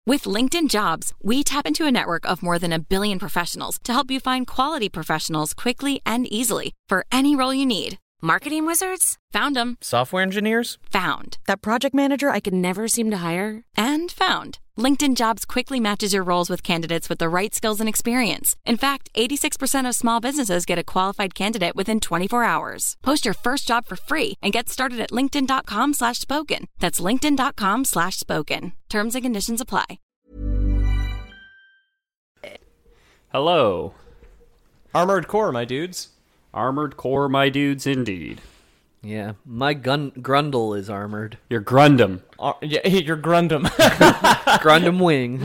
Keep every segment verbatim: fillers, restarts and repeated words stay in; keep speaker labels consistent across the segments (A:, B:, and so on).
A: With LinkedIn Jobs, we tap into a network of more than a billion professionals to help you find quality professionals quickly and easily for any role you need. Marketing wizards? Found them.
B: Software engineers?
A: Found. That project manager I could never seem to hire? And found. LinkedIn Jobs quickly matches your roles with candidates with the right skills and experience. In fact, eighty-six percent of small businesses get a qualified candidate within twenty-four hours. Post your first job for free and get started at linkedin.com slash spoken. That's linkedin.com slash spoken. Terms and conditions apply.
C: Hello.
B: Armored Core, my dudes.
C: Armored Core, my dudes, indeed.
D: Yeah, my gun Grundle is armored.
C: Your Grundum.
B: Uh, yeah, your Grundum.
D: Grundum wing.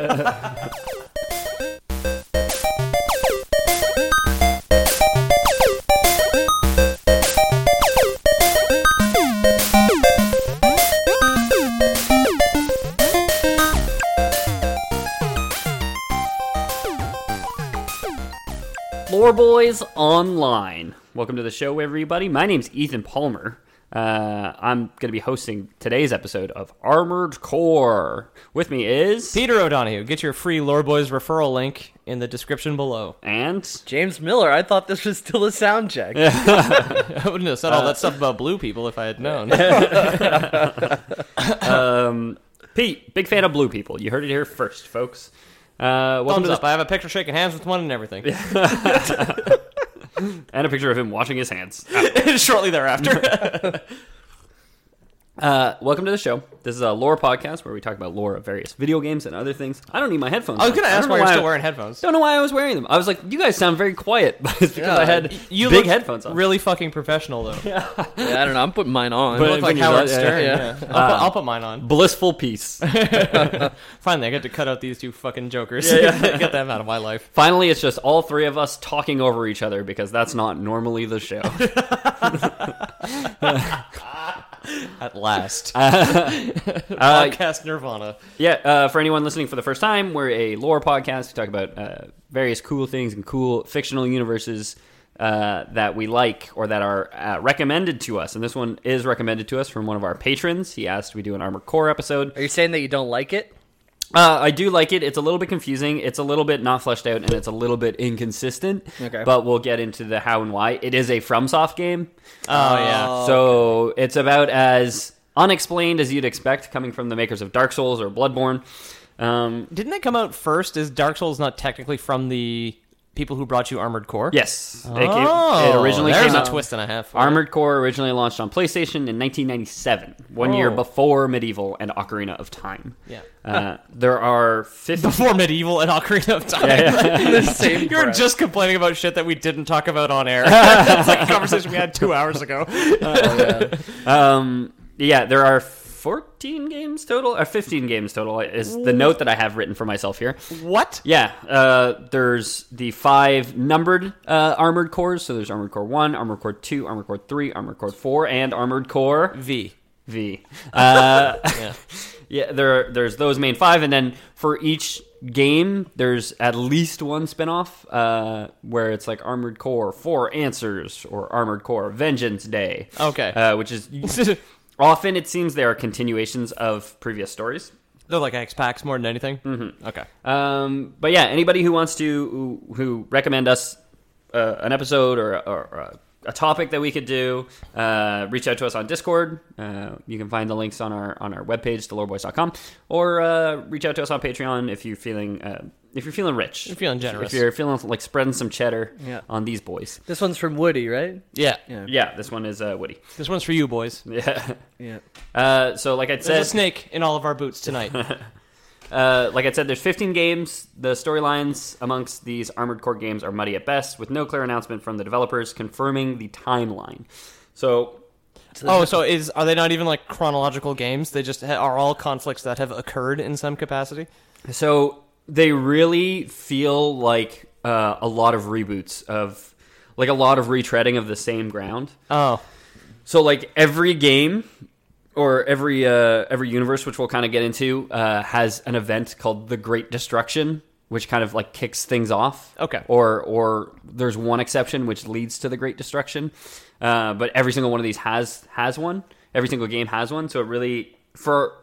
C: Lore Boys Online. Welcome to the show, everybody. My name's Ethan Palmer. Uh, I'm going to be hosting today's episode of Armored Core. With me is...
B: Peter O'Donohue. Get your free Lore Boys referral link in the description below.
C: And...
D: James Miller. I thought this was still a sound check.
B: I wouldn't have said all that stuff about blue people if I had known.
C: um, Pete, big fan of blue people. You heard it here first, folks. Uh, welcome
B: Thumbs
C: to
B: up.
C: the...
B: I have a picture shaking hands with one and everything.
C: And a picture of him washing his hands.
B: Shortly thereafter.
C: uh, welcome to the show. This is a lore podcast where we talk about lore of various video games and other things. I don't need my headphones.
B: I was going to ask why you're
C: why
B: still
C: I,
B: wearing headphones.
C: Don't know why I was wearing them. I was like, you guys sound very quiet, but it's because
D: Yeah,
C: I had
B: you
C: big
B: look
C: headphones on.
B: Really fucking professional, though.
D: Yeah, I don't know. I'm putting mine on.
B: You
C: But-
B: look like
C: when you
B: Howard
C: do that,
B: Stern.
D: yeah,
B: Yeah.
D: yeah.
B: I'll, put, I'll put mine on.
C: Blissful peace.
B: Finally, I get to cut out these two fucking jokers.
C: Yeah, yeah.
B: Get them out of my life.
C: Finally, it's just all three of us talking over each other because that's not normally the show.
B: At last.
C: Uh,
B: Podcast Nirvana.
C: yeah, uh, for anyone listening for the first time, we're a lore podcast. We talk about uh, various cool things and cool fictional universes uh, that we like or that are uh, recommended to us. And this one is recommended to us from one of our patrons. He asked we do an Armored Core episode.
D: Are you saying that you don't like it?
C: Uh, I do like it. It's a little bit confusing. It's a little bit not fleshed out, and it's a little bit inconsistent.
D: Okay.
C: But we'll get into the how and why. It is a FromSoft game.
B: Oh, yeah.
C: So it's about as unexplained as you'd expect coming from the makers of Dark Souls or Bloodborne. Um,
B: Didn't they come out first? Is Dark Souls not technically from the people who brought you Armored Core?
C: yes.
B: Oh,
C: it, it, it originally
B: there's
C: came
B: a
C: out.
B: twist and a half. for it.
C: Armored Core originally launched on PlayStation in nineteen ninety-seven, one
B: Oh.
C: year before Medieval and Ocarina of Time.
B: Yeah.
C: Uh, there are fifty...
B: Before Medieval and Ocarina of Time.
D: The same
B: You were
D: breath.
B: just complaining about shit that we didn't talk about on air. It's like a conversation we had two hours ago.
C: Um, yeah, there are fourteen games total, or fifteen games total is the note that I have written for myself here.
B: What?
C: Yeah, uh, there's the five numbered uh, Armored Cores. So there's Armored Core one, Armored Core two, Armored Core three, Armored Core four, and Armored Core
B: V.
C: V. Uh,
B: Yeah.
C: yeah, there there's those main five, and then for each game, there's at least one spinoff uh, where it's like Armored Core Four Answers or Armored Core Vengeance Day.
B: Okay.
C: uh, which is often it seems they are continuations of previous stories.
B: They're like X packs more than anything? Mm-hmm. Okay.
C: Um, but yeah, anybody who wants to who, who recommend us uh, an episode or, or, or a, a topic that we could do, uh, reach out to us on Discord. Uh, you can find the links on our on our webpage, the lore boys dot com, or uh, reach out to us on Patreon if you're feeling uh, if you're feeling rich,
B: You're feeling generous.
C: if you're feeling like spreading some cheddar
D: Yeah.
C: on these boys.
D: This one's from Woody, right?
B: Yeah.
D: Yeah.
C: Yeah, this one is uh, Woody.
B: This one's for you, boys.
C: Yeah.
D: Yeah.
C: Uh, so like I
B: There's
C: said,
B: a snake in all of our boots tonight.
C: Uh, like I said, there's fifteen games. The storylines amongst these Armored Core games are muddy at best, with no clear announcement from the developers confirming the timeline. So,
B: Oh, so is are they not even like chronological games? They just ha- are all conflicts that have occurred in some capacity?
C: so they really feel like uh, a lot of reboots of, like a lot of retreading of the same ground.
B: Oh.
C: So like every game or every uh, every universe, which we'll kind of get into, uh, has an event called the Great Destruction, which kind of like kicks things off.
B: Okay.
C: Or or there's one exception which leads to the Great Destruction, uh, but every single one of these has has one. Every single game has one. So it really for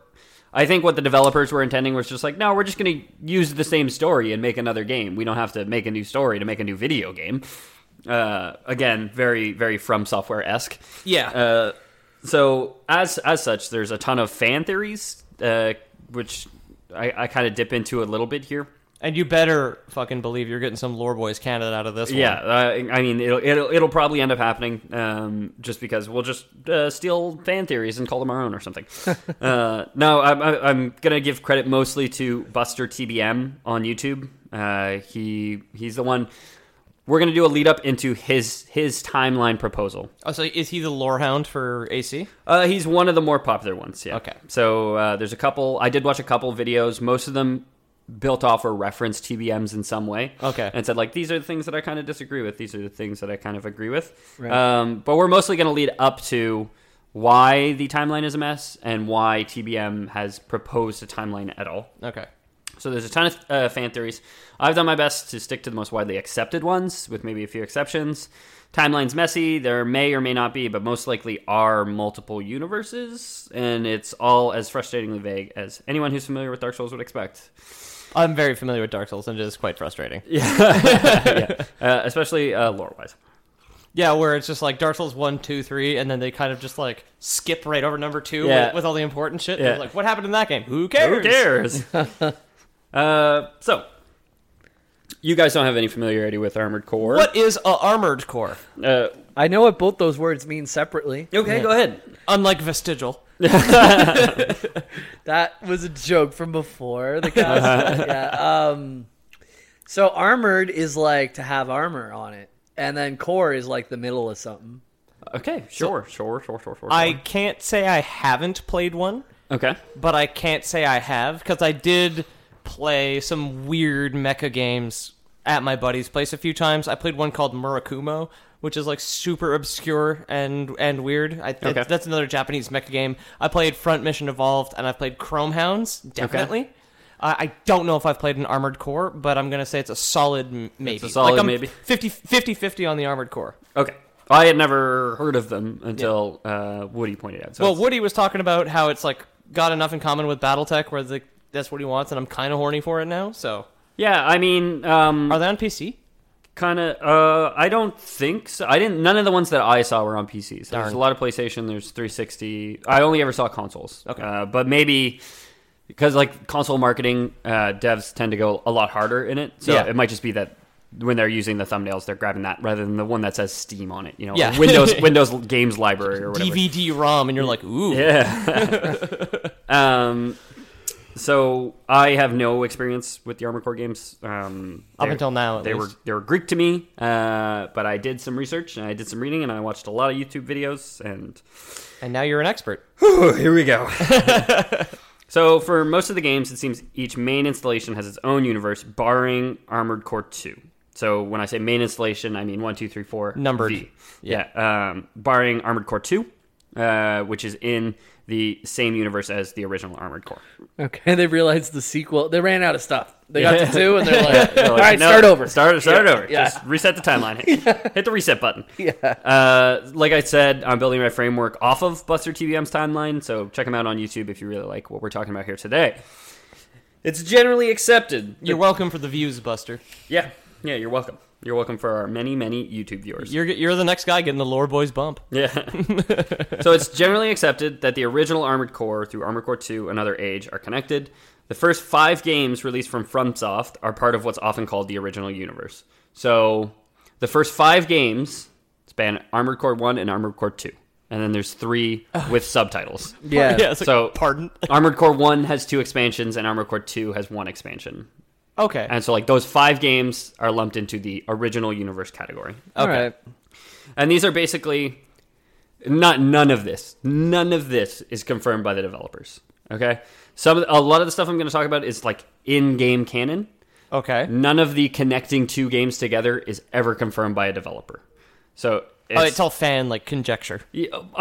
C: I think what the developers were intending was just like, no, we're just going to use the same story and make another game. We don't have to make a new story to make a new video game. Uh, again, very, very From Software-esque.
B: Yeah.
C: Uh, so as as such, there's a ton of fan theories, uh, which I, I kind of dip into a little bit here.
B: And you better fucking believe you're getting some Lore Boys Canada out of this
C: Yeah,
B: one.
C: uh, I mean, it'll, it'll it'll probably end up happening, um, just because we'll just uh, steal fan theories and call them our own or something. uh, no, I'm, I'm gonna give credit mostly to Buster T B M on YouTube. Uh, he he's the one. We're gonna do a lead up into his his timeline proposal.
B: Oh, so is he the lore hound for A C?
C: Uh, he's one of the more popular ones. Yeah.
B: Okay.
C: So uh, there's a couple. I did watch a couple videos. Most of them built off or referenced T B Ms in some way.
B: Okay.
C: And said, like, these are the things that I kind of disagree with. These are the things that I kind of agree with.
D: Right.
C: Um, but we're mostly going to lead up to why the timeline is a mess and why T B M has proposed a timeline at all.
B: Okay.
C: So there's a ton of uh, fan theories. I've done my best to stick to the most widely accepted ones, with maybe a few exceptions. Timeline's messy. There may or may not be, but most likely are multiple universes, and it's all as frustratingly vague as anyone who's familiar with Dark Souls would expect.
B: I'm very familiar with Dark Souls, and it is quite frustrating.
C: yeah, uh, especially uh, lore-wise.
B: Yeah, where it's just like Dark Souls one, two, three, and then they kind of just like skip right over number two
C: Yeah.
B: with, with all the important shit.
C: Yeah.
B: It's like, what happened in that game? Who cares?
C: Who cares? uh, so, you guys don't have any familiarity with Armored Core.
B: What is a armored core?
C: Uh,
D: I know what both those words mean separately.
C: okay,
B: Yeah.
C: go ahead.
B: Unlike vestigial.
D: That was a joke from before the cast. yeah. Um, so armored is like to have armor on it, and then core is like the middle of something.
C: Okay, sure, sure, sure, sure, sure.
B: I can't say I haven't played one,
C: Okay.
B: but I can't say I have, because I did play some weird mecha games at my buddy's place a few times. I played one called Murakumo, which is like super obscure and and weird. I,
C: Okay.
B: it, that's another Japanese mecha game. I played Front Mission Evolved, and I've played Chrome Hounds, definitely. Uh, I don't know if I've played an Armored Core, but I'm going to say it's a solid m- maybe.
C: a solid
B: like I'm
C: maybe.
B: fifty fifty on the Armored Core.
C: Okay. I had never heard of them until uh, Woody pointed out. So
B: Well,
C: it's-
B: Woody was talking about how it's like got enough in common with BattleTech where the, that's what he wants, and I'm kind of horny for it now. So,
C: yeah, I mean, um,
B: are they on P C?
C: kind of. Uh, I don't think so. I didn't. None of the ones that I saw were on P Cs. There's
B: Darn.
C: a lot of PlayStation. There's three sixty. I only ever saw consoles.
B: Okay.
C: Uh, but maybe because like console marketing, uh, devs tend to go a lot harder in it. So
B: Yeah.
C: it might just be that when they're using the thumbnails, they're grabbing that rather than the one that says Steam on it. You know,
B: Yeah.
C: Windows Windows Games Library or whatever.
B: D V D ROM, and you're like, ooh.
C: Yeah. um, so I have no experience with the Armored Core games. Um,
B: Up
C: they-
B: until now, at
C: they
B: least.
C: were they were Greek to me. Uh, but I did some research and I did some reading and I watched a lot of YouTube videos and
B: And now you're an expert.
C: whew, here we go. So for most of the games, it seems each main installation has its own universe, barring Armored Core two. So when I say main installation, I mean one, two, three, four,
B: Numbered.
C: V. Yeah, um, barring Armored Core two, uh, which is in the same universe as the original Armored Core.
D: Okay, they realized the sequel. They ran out of stuff. They got to two, and they're like,
C: They're
D: "All
C: like,
D: right,
C: no,
D: start over.
C: Start, start
D: Yeah,
C: over.
D: yeah.
C: Just reset the timeline. Hit, hit the reset button.
D: Yeah.
C: Uh, like I said, I'm building my framework off of Buster T V M's timeline, so check him out on YouTube if you really like what we're talking about here today. It's generally accepted.
B: You're welcome for the views, Buster.
C: Yeah, yeah, you're welcome. You're welcome for our many, many YouTube viewers.
B: You're you're the next guy getting the Lore Boys bump.
C: Yeah. So it's generally accepted that the original Armored Core through Armored Core two and Another Age are connected. The first five games released from FromSoft are part of what's often called the original universe. So the first five games span Armored Core one and Armored Core two. And then there's three with subtitles.
D: Yeah.
B: yeah it's like,
C: So
B: pardon.
C: Armored Core one has two expansions and Armored Core two has one expansion.
B: Okay.
C: And so like those five games are lumped into the original universe category.
D: All
B: Okay.
D: right.
C: And these are basically not none of this. None of this is confirmed by the developers. Okay? Some of the- a lot of the stuff I'm going to talk about is like in-game canon.
B: okay.
C: None of the connecting two games together is ever confirmed by a developer. So
B: Oh, it's all fan like conjecture.
C: Yeah, I mean,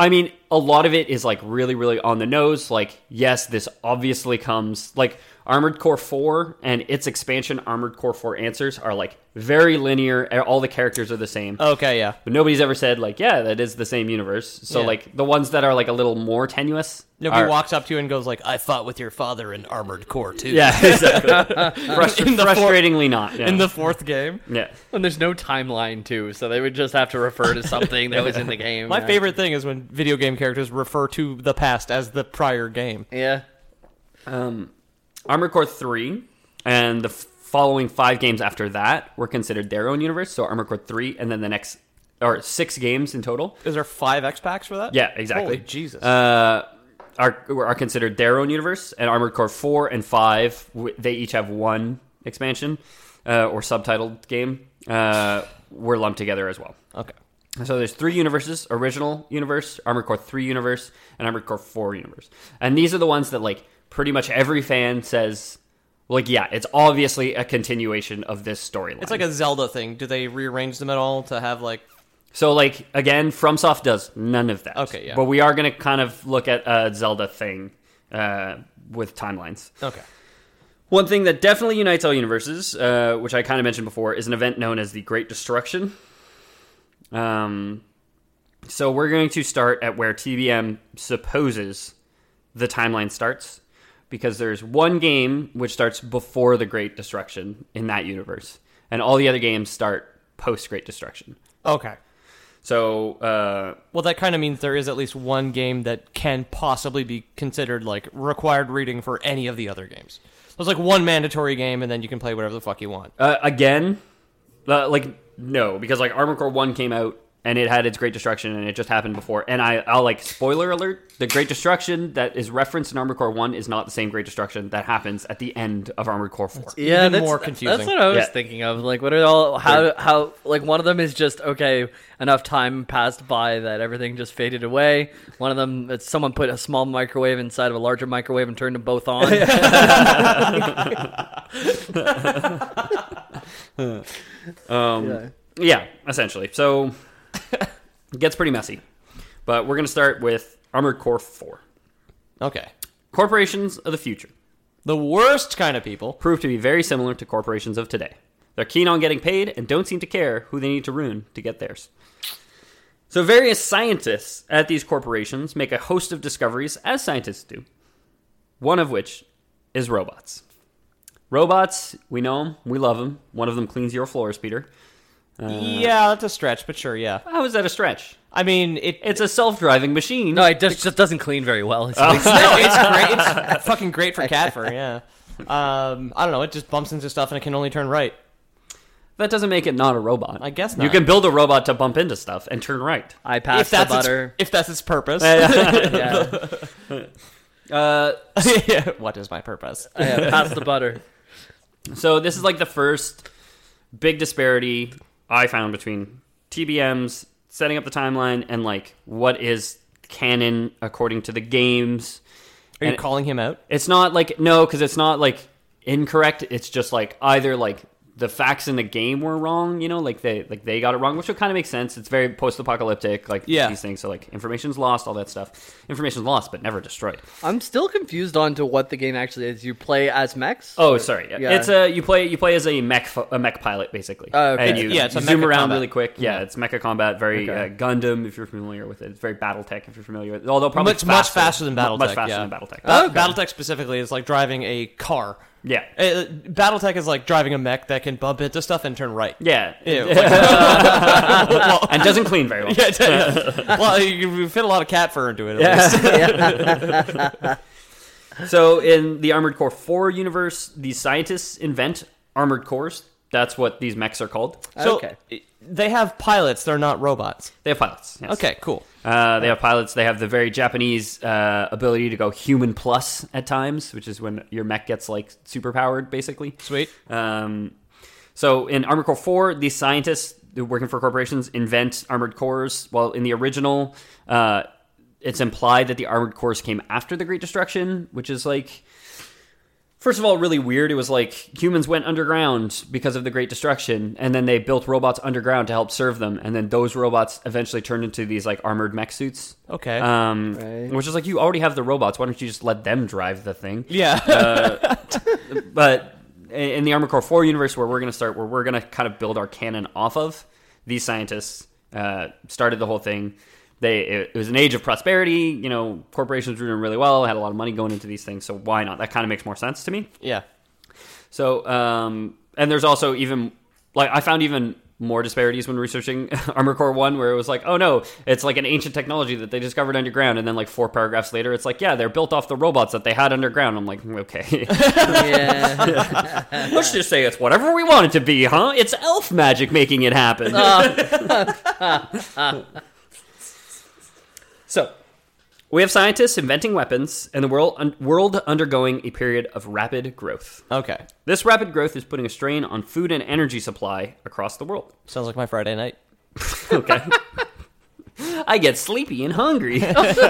C: a lot of it is like really, really on the nose. Like, yes, this obviously comes like Armored Core four and its expansion, Armored Core four Answers, are like very linear. All the characters are the same.
B: Okay, yeah.
C: But nobody's ever said like, yeah, that is the same universe. So
B: Yeah.
C: like the ones that are like a little more tenuous.
B: Nobody
C: are-
B: walks up to you and goes like, "I fought with your father in Armored Core two."
C: Yeah, exactly. Frust-
B: In the four-
C: frustratingly not. Yeah.
B: In the fourth game.
C: yeah.
D: And there's no timeline too, so they would just have to refer to something that was in the game.
B: My
D: right?
B: favorite thing is when video game characters refer to the past as the prior game.
D: Yeah.
C: Um, Armored Core three and the f- following five games after that were considered their own universe. So Armored Core three and then the next, or six games in total.
B: Is there five X packs for that?
C: Yeah, exactly.
B: Holy Jesus.
C: Uh, are are considered their own universe, and Armored Core four and five, w- they each have one expansion uh, or subtitled game. Uh, were lumped together as well.
B: okay.
C: So there's three universes: original universe, Armored Core three universe, and Armored Core four universe. And these are the ones that like pretty much every fan says, like, yeah, it's obviously a continuation of this storyline.
B: It's like a Zelda thing. Do they rearrange them at all to have like?
C: So, like, again, FromSoft does none of that.
B: Okay, yeah.
C: But we are going to kind of look at a Zelda thing uh, with timelines.
B: Okay.
C: One thing that definitely unites all universes, uh, which I kind of mentioned before, is an event known as the Great Destruction. Um, so we're going to start at where T B M supposes the timeline starts, because there's one game which starts before the Great Destruction in that universe, and all the other games start post-Great Destruction.
B: Okay.
C: So, uh,
B: Well, that kind of means there is at least one game that can possibly be considered like required reading for any of the other games. There's like one mandatory game, and then you can play whatever the fuck you want.
C: uh, again, uh, like, no, because, like, Armored Core one came out, and it had its Great Destruction, and it just happened before. And I, I'll, like, spoiler alert, the Great Destruction that is referenced in Armored Core one is not the same Great Destruction that happens at the end of Armored Core four.
D: Yeah,
B: Even
D: that's,
B: more
D: That's
B: confusing.
D: what I was
C: Yeah.
D: thinking of. Like, what are all how how like one of them is just okay. Enough time passed by that everything just faded away. One of them, it's someone put a small microwave inside of a larger microwave and turned them both on.
C: Um,
D: Yeah.
C: yeah, essentially. So, it gets pretty messy. But we're going to start with Armored Core four.
B: Okay.
C: Corporations of the future
B: The worst kind of people.
C: prove to be very similar to corporations of today. They're keen on getting paid and don't seem to care who they need to ruin to get theirs. So various scientists at these corporations make a host of discoveries, as scientists do. One of which is robots. Robots, we know them, we love them. One of them cleans your floors, Peter.
B: yeah, that's a stretch, but sure, yeah.
C: How is that a stretch?
B: I mean, it,
C: It's a self-driving machine.
D: No, it just, just doesn't clean very well.
B: no, it's great. It's fucking great for cat fur. Yeah. Um, I don't know. It just bumps into stuff and it can only turn right.
C: That doesn't make it not a robot.
B: I guess
C: You
B: not.
C: can build a robot to bump into stuff and turn right.
D: I passed
B: If that's
D: the
B: its,
D: butter.
B: if that's its purpose.
D: yeah,
C: Uh,
B: Yeah, what is my purpose?
D: yeah, pass the butter.
C: so this is like the first big disparity I found between T B M's setting up the timeline and like what is canon according to the games.
B: Are you
C: And
B: calling him out?
C: It's not like, no, because it's not like incorrect. It's just like either like the facts in the game were wrong, you know, like they like they got it wrong, which would kind of make sense. It's very post-apocalyptic, like
B: Yeah.
C: these things. So like information's lost, all that stuff. Information's lost, but never destroyed.
D: I'm still confused on to what the game actually is. You play as mechs?
C: Oh, sorry.
D: Yeah.
C: It's a you play you play as a mech fo- a mech pilot basically.
D: Oh, okay.
C: And you,
B: Yeah, it's
C: you
B: a
C: zoom
B: mecha
C: around
B: combat.
C: really quick. Yeah, it's mecha combat. Very
D: Okay.
C: uh, Gundam if you're familiar with it. It's very BattleTech if you're familiar with it. Although probably
B: Much much faster than
C: Mu-
B: BattleTech.
C: Much faster
B: yeah.
C: than BattleTech.
B: Ba-
D: Okay.
B: BattleTech specifically is like driving a car.
C: Yeah.
B: Uh, BattleTech is like driving a mech that can bump into stuff and turn right.
C: Yeah.
B: Ew.
C: And doesn't clean very well.
B: Yeah, yeah. Well, you can fit a lot of cat fur into it. At least.
C: So in the Armored Core four universe, these scientists invent armored cores. That's what these mechs are called.
B: So
D: Okay.
B: they have pilots. They're not robots.
C: They have pilots. Yes.
B: Okay, cool.
C: Uh, they have pilots. They have the very Japanese uh, ability to go human plus at times, which is when your mech gets like super powered, basically.
B: Sweet.
C: Um, so in Armored Core four, these scientists working for corporations invent armored cores. While in the original, uh, it's implied that the armored cores came after the Great Destruction, which is like first of all, really weird. It was like humans went underground because of the Great Destruction, and then they built robots underground to help serve them, and then those robots eventually turned into these like armored mech suits.
B: Okay.
C: Um,
D: Right.
C: Which is like, you already have the robots. Why don't you just let them drive the thing?
B: Yeah.
C: Uh, but in the Armored Core four universe, where we're going to start, where we're going to kind of build our canon off of, these scientists uh, started the whole thing. They it, it was an age of prosperity. You know, corporations were doing really well, had a lot of money going into these things. So why not? That kind of makes more sense to me.
B: yeah.
C: So, um, and there's also even, like, I found even more disparities when researching Armored Core one, where it was like, oh no, it's like an ancient technology that they discovered underground, and then like four paragraphs later, it's like, yeah, they're built off the robots that they had underground. I'm like, okay.
D: Yeah.
C: Let's just say it's whatever we want it to be, huh? It's elf magic making it happen. So, we have scientists inventing weapons, and the world un- world undergoing a period of rapid growth.
B: Okay.
C: This rapid growth is putting a strain on food and energy supply across the world.
B: Sounds like my Friday night.
C: Okay. I get sleepy and hungry.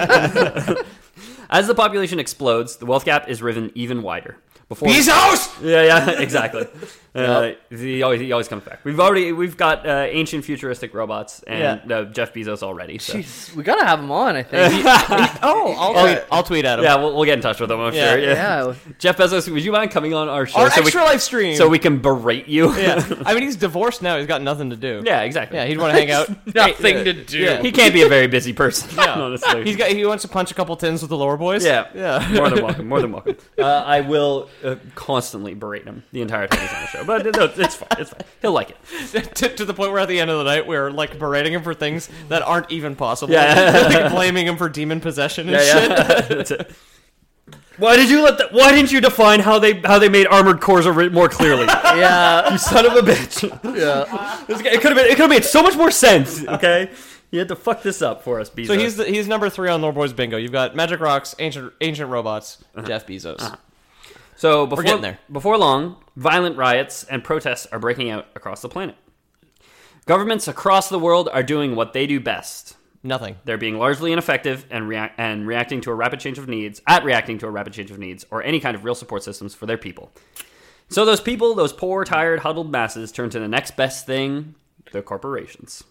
C: As the population explodes, the wealth gap is riven even wider. Before
B: Bezos!
C: Yeah, yeah, exactly. Uh, he always he always comes back. We've already we've got uh, ancient futuristic robots and
B: Yeah.
C: uh, Jeff Bezos already. So.
D: Jeez, we gotta have him on, I think.
B: Oh, I'll,
C: Oh,
B: tweet, I'll tweet at him.
C: Yeah, we'll, we'll get in touch with him. I'm
B: Yeah,
C: sure. Yeah.
D: yeah.
C: Jeff Bezos, would you mind coming on our show
B: Our
C: so we
B: extra live stream.
C: so we can berate you?
B: yeah. I mean, he's divorced now. He's got nothing to do.
C: yeah, exactly.
B: Yeah, he'd want to hang out.
D: Nothing
B: Hey,
D: to
B: uh,
D: do.
B: yeah.
C: He can't be a very busy person.
B: Yeah.
C: honestly.
B: He's got. He wants to punch a couple tins with the lower boys.
C: Yeah,
B: Yeah.
C: more than welcome. More than welcome. Uh, I will uh, constantly berate him the entire time he's on the show, but no, it's fine. It's fine. He'll like it.
B: to, to the point where at the end of the night we're like berating him for things that aren't even possible.
C: Yeah.
B: Like blaming him for demon possession and
C: Yeah,
B: shit.
C: yeah. That's it. Why did you let that? Why didn't you define how they how they made armored cores a bit more clearly?
D: Yeah.
C: You son of a bitch!
D: Yeah.
C: This guy- It could have been. It could have made so much more sense. Okay, you had to fuck this up for us, Bezos.
B: So he's the, he's number three on Lord Boys Bingo. You've got Magic Rocks, Ancient Ancient Robots, Jeff Bezos.
C: So before,
B: getting there.
C: before long, violent riots and protests are breaking out across the planet. Governments across the world are doing what they do best.
B: Nothing.
C: They're being largely ineffective and, react- and reacting to a rapid change of needs, at reacting to a rapid change of needs, or any kind of real support systems for their people. So those people, those poor, tired, huddled masses, turn to the next best thing, the corporations.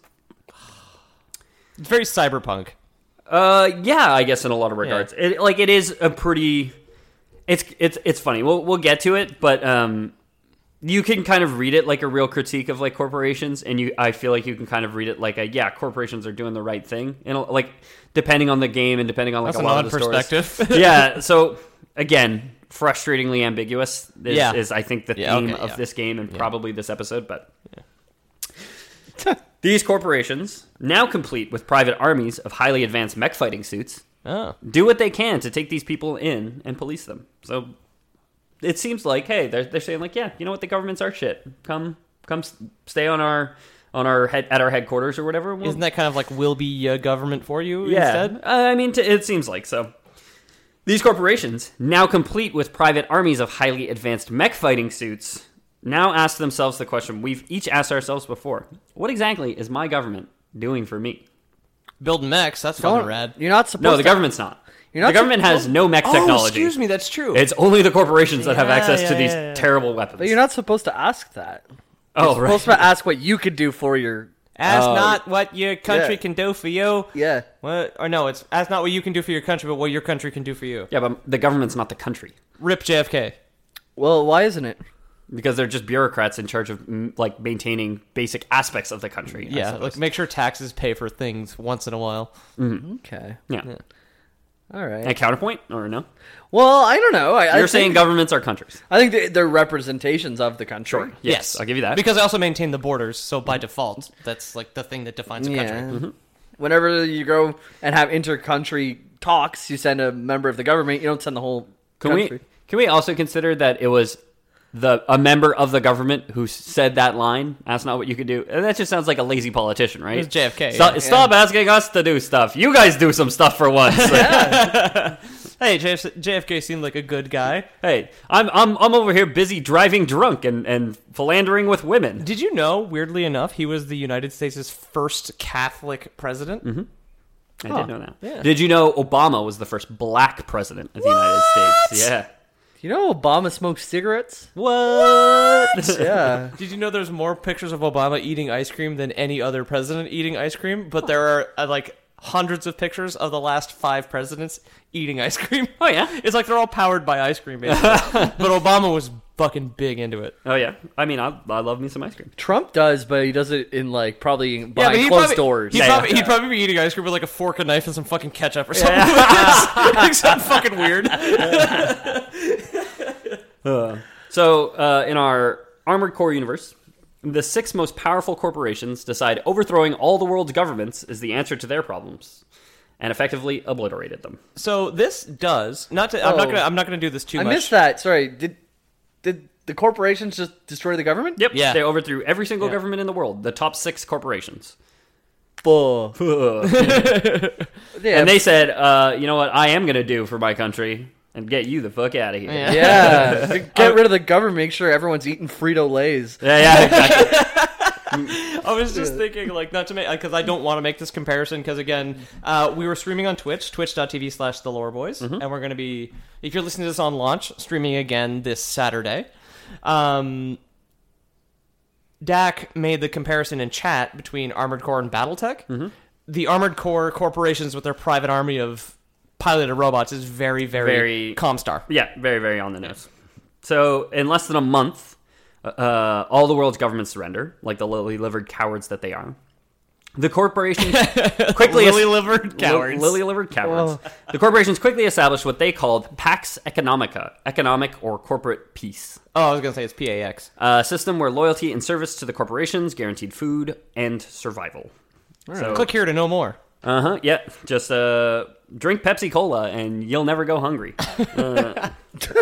B: It's very cyberpunk.
C: Uh, yeah, I guess in a lot of regards, it, like it is a pretty. It's it's it's funny. We'll we'll get to it, but um, you can kind of read it like a real critique of like corporations, and you I feel like you can kind of read it like a yeah, corporations are doing the right thing, and like depending on the game and depending on like
B: That's
C: a
B: an
C: lot
B: odd
C: of the stories.
B: perspective.
C: Yeah. So again, frustratingly ambiguous. Is,
B: Yeah.
C: is I think the
B: Yeah,
C: theme
B: okay,
C: of
B: yeah.
C: this game and probably this episode, but. These corporations, now complete with private armies of highly advanced mech fighting suits,
B: Oh.
C: do what they can to take these people in and police them. So it seems like, hey, they're they're saying like, yeah, you know what, the government's our shit. Come come s- stay on our on our head at our headquarters or whatever. We'll-
B: Isn't that kind of like will be uh, government for you
C: yeah?
B: instead?
C: Uh, I mean, t- it seems like so. These corporations, now complete with private armies of highly advanced mech fighting suits, now ask themselves the question we've each asked ourselves before: what exactly is my government doing for me?
B: Building mechs, that's fucking
D: Don't-
B: rad.
D: You're not supposed
C: No,
D: to.
C: the government's not.
D: You're not
C: the government has no mech
B: Oh,
C: technology.
B: excuse me, that's true.
C: It's only the corporations that have
B: Yeah,
C: access
B: yeah,
C: to these
B: yeah, yeah.
C: terrible weapons.
D: But you're not supposed to ask that.
C: oh,
D: You're
C: right.
D: supposed to ask what you could do for your.
B: Ask
C: Oh.
B: not what your country
D: Yeah.
B: can do for you.
D: Yeah.
B: What? Or no, it's ask not what you can do for your country, but what your country can do for you.
C: Yeah, but the government's not the country
B: Rip J F K.
D: Well, why isn't it?
C: because they're just bureaucrats in charge of mm, like maintaining basic aspects of the country. I
B: Yeah,
C: suppose.
B: like make sure taxes pay for things once in a while.
D: Okay.
C: yeah.
D: All right.
C: And counterpoint or no?
D: Well, I don't know. I, I
C: You're saying
D: think,
C: governments are countries.
D: I think they- they're representations of the country.
C: Yes, I'll give you that.
B: Because I also maintain the borders, so by default, that's like the thing that defines a country.
D: Yeah.
C: Mm-hmm.
D: Whenever you go and have inter-country talks, you send a member of the government. You don't send the whole
C: Can
D: country.
C: we can we also consider that it was the a member of the government who said that line? That's not what you could do. And that just sounds like a lazy politician, right?
B: It was J F K.
C: Stop,
B: yeah.
C: stop asking us to do stuff. You guys do some stuff for once.
B: Hey, J F K seemed like a good guy.
C: Hey, I'm I'm I'm over here busy driving drunk and, and philandering with women.
B: Did you know, weirdly enough, he was the United States' first Catholic president?
C: Mm-hmm. I did know that.
B: yeah.
C: Did you know Obama was the first black president of the United States? Yeah.
D: You know Obama smokes cigarettes?
C: What?
D: Yeah.
B: Did you know there's more pictures of Obama eating ice cream than any other president eating ice cream? But there are uh, like hundreds of pictures of the last five presidents eating ice cream.
C: Oh, yeah?
B: It's like they're all powered by ice cream, basically. But Obama was fucking big into it.
C: Oh, yeah. I mean, I, I love me some ice cream.
D: Trump does, but he does it in like probably
B: but
D: behind
B: he'd
D: closed
B: probably,
D: doors.
B: He'd,
C: Yeah,
B: probably,
C: yeah.
B: he'd probably be eating ice cream with like a fork, a knife, and some fucking ketchup or something. Like something fucking weird.
C: Uh, so, uh, in our Armored Core universe, the six most powerful corporations decide overthrowing all the world's governments is the answer to their problems, and effectively obliterated them.
B: So this does not. To, I'm not
D: Oh.
B: gonna. I'm not gonna do this too
D: I
B: much.
D: missed that. Sorry. Did did the corporations just destroy the government?
C: Yep.
B: Yeah.
C: They overthrew every single
B: Yeah.
C: government in the world. The top six corporations.
D: Fuh. Yeah.
C: And they said, uh, you know what I am going to do for my country? And get you the fuck out of here.
B: Yeah.
D: yeah. Get rid of the government. Make sure everyone's eating Frito Lays.
C: Yeah, yeah, exactly.
B: I was just thinking, like, not to make, because I don't want to make this comparison, because, again, uh, we were streaming on Twitch, twitch.tv slash the Lore Boys, and we're going to be, if you're listening to this on launch, streaming again this Saturday. Um, Dak made the comparison in chat between Armored Core and Battletech. Mm-hmm. The Armored Core corporations with their private army of piloted robots is very, very,
C: Very-
B: Comstar.
C: Yeah, very, very on the nose. So, in less than a month, uh, all the world's governments surrender, like the lily-livered cowards that they are. The corporations quickly...
B: Lily-livered cowards.
C: Li- lily-livered cowards. The corporations quickly established what they called Pax Economica, economic or corporate peace.
B: Oh, I was going to say it's P A X.
C: A system where loyalty and service to the corporations guaranteed food and survival. So,
B: Click here to know more.
C: uh-huh, yeah. Just uh, drink Pepsi Cola and you'll never go hungry. Uh,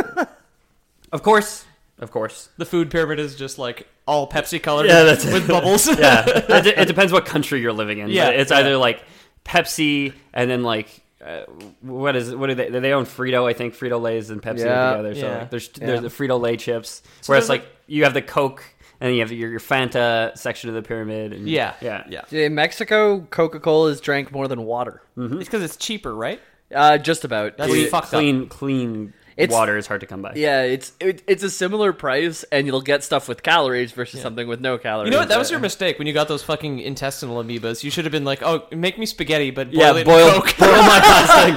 C: of course, of course.
B: The food pyramid is just like all Pepsi colored
C: Yeah, that's it.
B: with bubbles.
C: Yeah, it, de- it depends what country you're living in.
B: Yeah,
C: but it's
B: yeah.
C: either like Pepsi and then like uh, what is what do they they own Frito, I think Frito Lays and Pepsi
D: Yeah.
C: together. So
B: Yeah.
C: like, there's
D: Yeah.
C: there's the Frito Lay chips.
B: So
C: Whereas
B: there's,
C: like you have the Coke and then you have your, your Fanta section of the pyramid. And,
B: Yeah.
C: yeah,
B: Yeah.
D: In Mexico, Coca-Cola is drank more than water.
B: It's because it's cheaper, right?
D: Uh, just about.
B: That's
D: It-
B: fucked up.
C: Clean clean
D: It's-
C: water is hard to come by.
D: yeah, it's it, it's a similar price, and you'll get stuff with calories versus something with no calories.
B: You know what? That was
D: Uh,
B: your mistake when you got those fucking intestinal amoebas. You should have been like, "Oh, make me spaghetti, but boil
C: Yeah,
B: it
C: boil,
B: in Coke."
C: boil my pasta in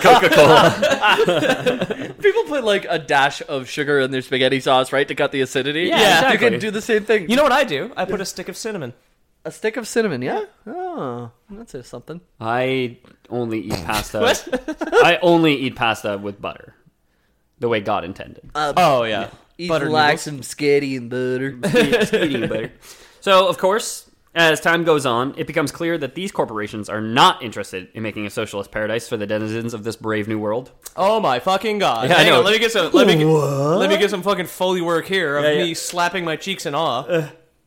C: Coca-Cola.
D: People put like a dash of sugar in their spaghetti sauce, right, to cut the acidity.
C: Yeah,
B: Yeah.
C: exactly.
D: You can do the same thing.
B: You know what I do? I put a stick of cinnamon.
D: a stick of cinnamon, yeah. Oh, that's just something.
C: I only eat pasta.
B: What?
C: I only eat pasta with butter, the way God intended.
B: Oh yeah,
D: Eat
B: butter
D: like
B: noodles.
D: some skitty and butter.
C: Eating butter. So, of course, as time goes on, it becomes clear that these corporations are not interested in making a socialist paradise for the denizens of this brave new world.
B: Oh my fucking god!
C: Yeah, I
B: Hang
C: know.
B: on, let me get some. Let me get, let me get some fucking Foley work here of
C: Yeah, yeah.
B: me slapping my cheeks in awe.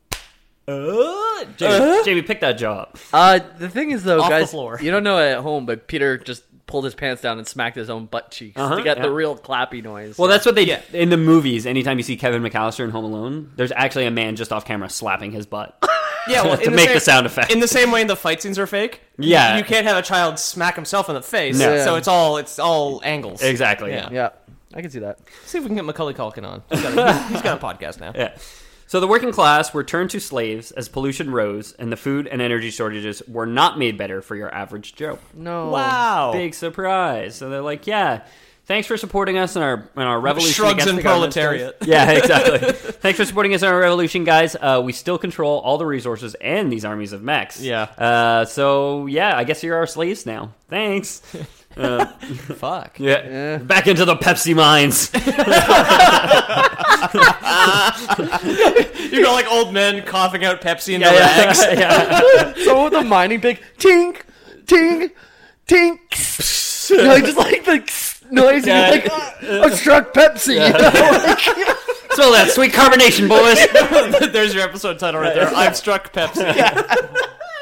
C: Jamie, Jamie, pick that jaw up.
D: Uh, the thing is, though,
B: Off the
D: guys,
B: floor.
D: you don't know it at home, but Peter just pulled his pants down and smacked his own butt cheeks
C: Uh-huh,
D: to get
C: yeah.
D: the real clappy noise.
C: Well, that's what they
B: Yeah.
C: in the movies. Anytime you see Kevin McAllister in Home Alone, there's actually a man just off camera slapping his butt.
B: Yeah, well,
C: To
B: in the
C: make
B: same,
C: the sound effect.
B: In the same way, the fight scenes are fake.
C: Yeah.
B: you, you can't have a child smack himself in the face.
C: No.
B: So it's all it's all angles.
C: Exactly.
B: Yeah.
D: yeah, I can see that.
B: See if we can get Macaulay Culkin on. He's got a, he's got a podcast now.
C: Yeah. So the working class were turned to slaves as pollution rose, and the food and energy shortages were not made better for your average Joe.
D: No.
B: Wow.
C: Big surprise. So they're like, yeah, thanks for supporting us in our in our revolution
B: Shrugs
C: against
B: and
C: the government,
B: proletariat.
C: guys." Yeah, exactly. Thanks for supporting us in our revolution, guys. Uh, we still control all the resources and these armies of mechs.
B: Yeah.
C: Uh, so yeah, I guess you're our slaves now. Thanks. Uh,
B: Fuck.
C: yeah.
D: Yeah.
C: Back into the Pepsi mines.
B: You got like old men coughing out Pepsi in the
C: yeah,
B: rags.
C: yeah, yeah.
D: So the mining pig, tink, tink, tink. You know, just like the noise,
C: Yeah.
D: you're like, I struck Pepsi. You know? Like,
C: Smell that sweet carbonation, boys.
B: There's your episode title right there. I've struck Pepsi.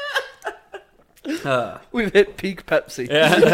C: Uh,
D: we've hit peak Pepsi.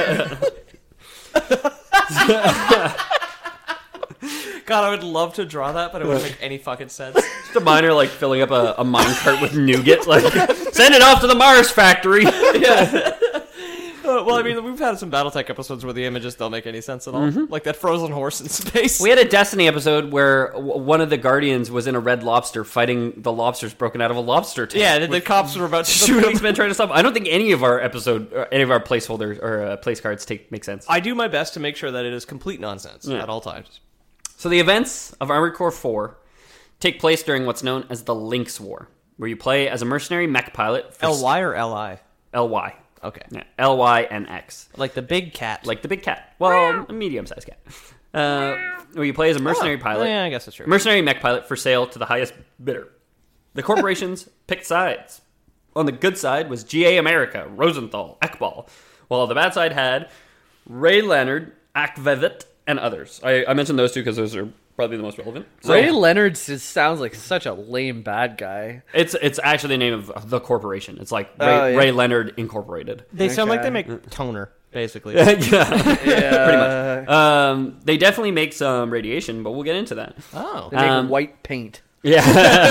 B: God, I would love to draw that, but it wouldn't make any fucking sense.
C: Just a miner like filling up a, a mine cart with nougat, like send it off to the Mars factory.
B: Uh, well, well, I mean, we've had some BattleTech episodes where the images don't make any sense at all. Mm-hmm. Like that frozen horse in space.
C: We had a Destiny episode where w- one of the Guardians was in a red lobster fighting the lobsters broken out of a lobster tank.
B: Yeah, the, the cops were about to shoot him.
C: Policemen trying to stop. I don't think any of our episode, or any of our placeholders or uh, place cards take make sense.
B: I do my best to make sure that it is complete nonsense
C: Yeah.
B: at all times.
C: So the events of Armored Core four take place during what's known as the Lynx War, where you play as a mercenary mech pilot. For
B: L Y or L I?
C: L Y.
B: Okay.
C: Yeah, L Y and X.
B: Like the big cat.
C: Like the big cat. Well, a medium-sized cat. Uh, where you play as a mercenary
B: Oh,
C: pilot.
B: yeah, I guess that's true.
C: Mercenary mech pilot for sale to the highest bidder. The corporations picked sides. On the good side was G A America, Rosenthal, Ekbal, while the bad side had Ray Leonard, Akvavit, and others. I, I mentioned those two because those are probably the most relevant. So,
D: Ray Leonard just sounds like such a lame bad guy.
C: It's it's actually the name of the corporation. It's like Ray,
D: Oh, yeah.
C: Ray Leonard Incorporated.
B: They sound like
D: Okay.
B: they make toner, basically.
C: yeah,
D: Yeah.
C: pretty much. Um, they definitely make some radiation, but we'll get into that.
B: Oh.
D: They make
C: Um,
D: white paint.
C: Yeah.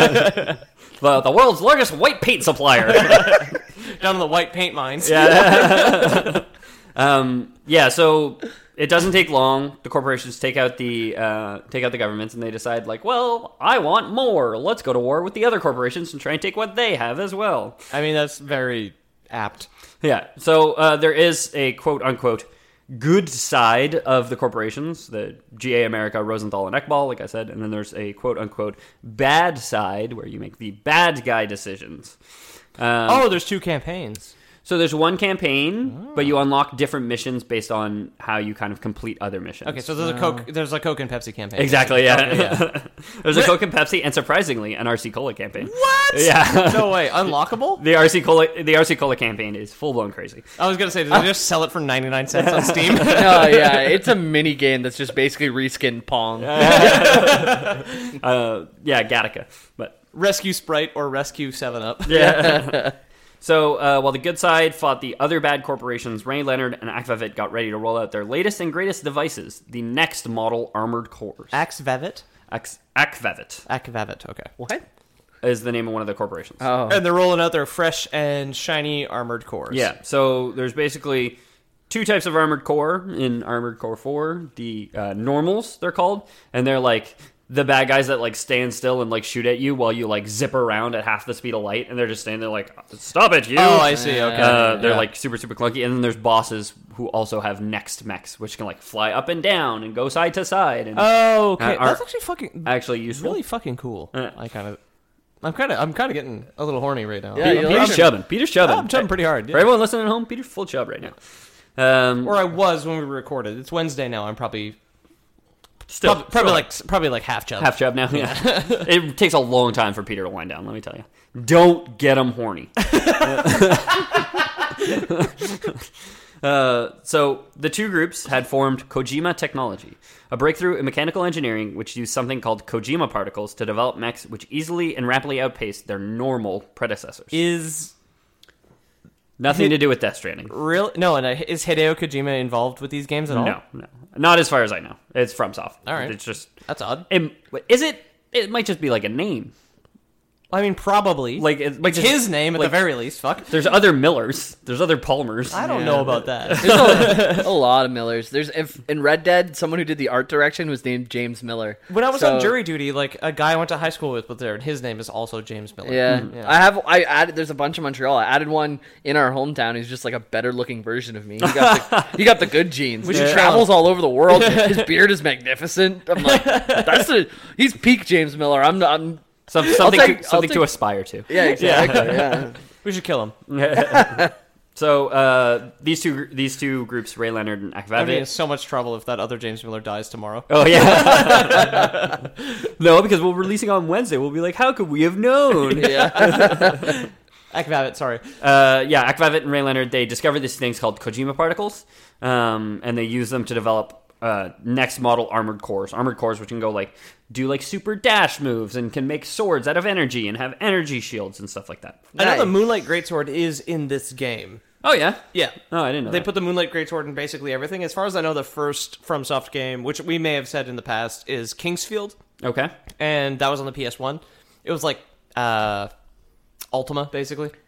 C: the, the world's largest white paint supplier.
B: Down in the white paint mines.
C: Yeah. um, yeah, so it doesn't take long. The corporations take out the uh, take out the governments, and they decide, like, well, I want more. Let's go to war with the other corporations and try and take what they have as well.
B: I mean, that's very apt.
C: Yeah, so uh, there is a quote-unquote good side of the corporations, the G A America, Rosenthal, and Ekbal, like I said, and then there's a quote-unquote bad side where you make the bad guy decisions. Um,
B: Oh, there's two campaigns.
C: So there's one campaign, but you unlock different missions based on how you kind of complete other missions.
B: Okay, so there's a Coke, there's a Coke and Pepsi campaign.
C: Exactly, yeah.
B: Okay, yeah.
C: There's a Coke and Pepsi, and surprisingly, an R C Cola campaign.
B: What?
C: Yeah.
B: No way. Unlockable?
C: The R C Cola, the R C Cola campaign is full blown crazy.
B: I was gonna say, did they just sell it for ninety-nine cents on Steam?
D: No, yeah, it's a mini game that's just basically reskin Pong.
C: Uh, yeah, Gattaca, but
B: Rescue Sprite or Rescue seven up.
C: yeah. So uh, while the good side fought the other bad corporations, Ray Leonard and Akvavit got ready to roll out their latest and greatest devices, the next model armored cores.
B: Axvavit?
C: Ax- Akvavit
B: Akvavit, okay.
D: What?
C: is the name of one of the corporations.
D: Oh.
B: And they're rolling out their fresh and shiny armored cores.
C: Yeah, so there's basically two types of armored core in Armored Core four. The uh, normals, they're called, and they're like the bad guys that like stand still and like shoot at you while you like zip around at half the speed of light, and they're just standing there like, stop it, you!
B: Oh, I see, okay.
C: Uh, they're
B: Yeah.
C: like super, super clunky. And then there's bosses who also have next mechs, which can like fly up and down and go side to side. And
B: Oh, okay.
C: Uh, are-
B: That's actually fucking
C: actually useful.
B: really fucking cool.
C: Uh.
B: I kind of, I'm kind of, I'm kind of getting a little horny right now.
D: Yeah,
C: Pe-
D: you
C: Peter's
D: like
C: chubbing. Peter's chubbing.
B: I'm chubbing pretty hard.
C: For
B: Yeah.
C: everyone listening at home, Peter's full chub right now. Um,
B: Or I was when we recorded. It's Wednesday now. I'm probably
C: still,
B: prob- probably
C: still
B: like probably like half chub.
C: half chub now. Yeah, it takes a long time for Peter to wind down. Let me tell you. Don't get him horny. uh, so the two groups had formed Kojima Technology, a breakthrough in mechanical engineering which used something called Kojima particles to develop mechs which easily and rapidly outpaced their normal predecessors.
B: Is
C: Nothing to do with Death Stranding.
B: real no, and uh, is Hideo Kojima involved with these games at all?
C: No, no, not as far as I know. It's FromSoft.
B: All right.
C: It's just.
B: That's odd.
C: It, is it? It might just be like a name.
B: I mean, probably.
C: Like it might
B: it's
C: just-
B: his name at
C: like-
B: the very least. Fuck.
C: There's other Millers. There's other Palmers.
B: I don't
D: Yeah.
B: know about that.
D: There's a, a lot of Millers. There's if in Red Dead, someone who did the art direction was named James Miller.
B: When I was
D: So-
B: on jury duty, like a guy I went to high school with was there, and his name is also James Miller.
D: Yeah.
B: Yeah.
D: I have. I added. There's a bunch in Montreal. I added one in our hometown. He's just like a better looking version of me. He got the, he got the good genes.
B: We
D: He
B: should
D: travels all over the world. His beard is magnificent. I'm like, that's the. He's peak James Miller. I'm. I'm.
C: Some, something
D: take-
C: to,
D: I'll
C: something to
D: take-
C: aspire to.
D: Yeah. Exactly. Yeah.
B: We should kill him.
C: So uh, these two these two groups, Ray Leonard and
B: I'd be in
C: Akvavit.
B: so much trouble if that other James Miller dies tomorrow.
C: Oh yeah. No, because we're releasing on Wednesday. We'll be like, how could we have known?
D: Yeah.
B: Akvavit, sorry.
C: Uh, yeah, Akvavit and Ray Leonard, they discovered these things called Kojima particles, um, and they use them to develop uh, next model armored cores. Armored cores which can go like do like super dash moves and can make swords out of energy and have energy shields and stuff like that.
B: I know the
D: Nice.
B: Moonlight Greatsword is in this game.
C: Oh yeah,
B: Yeah.
C: oh I didn't know
B: They
C: that.
B: put the Moonlight Greatsword in basically everything. As far as I know, the first FromSoft game, which we may have said in the past, is Kingsfield,
C: Okay,
B: and that was on the P S one. It was like uh, Ultima, basically.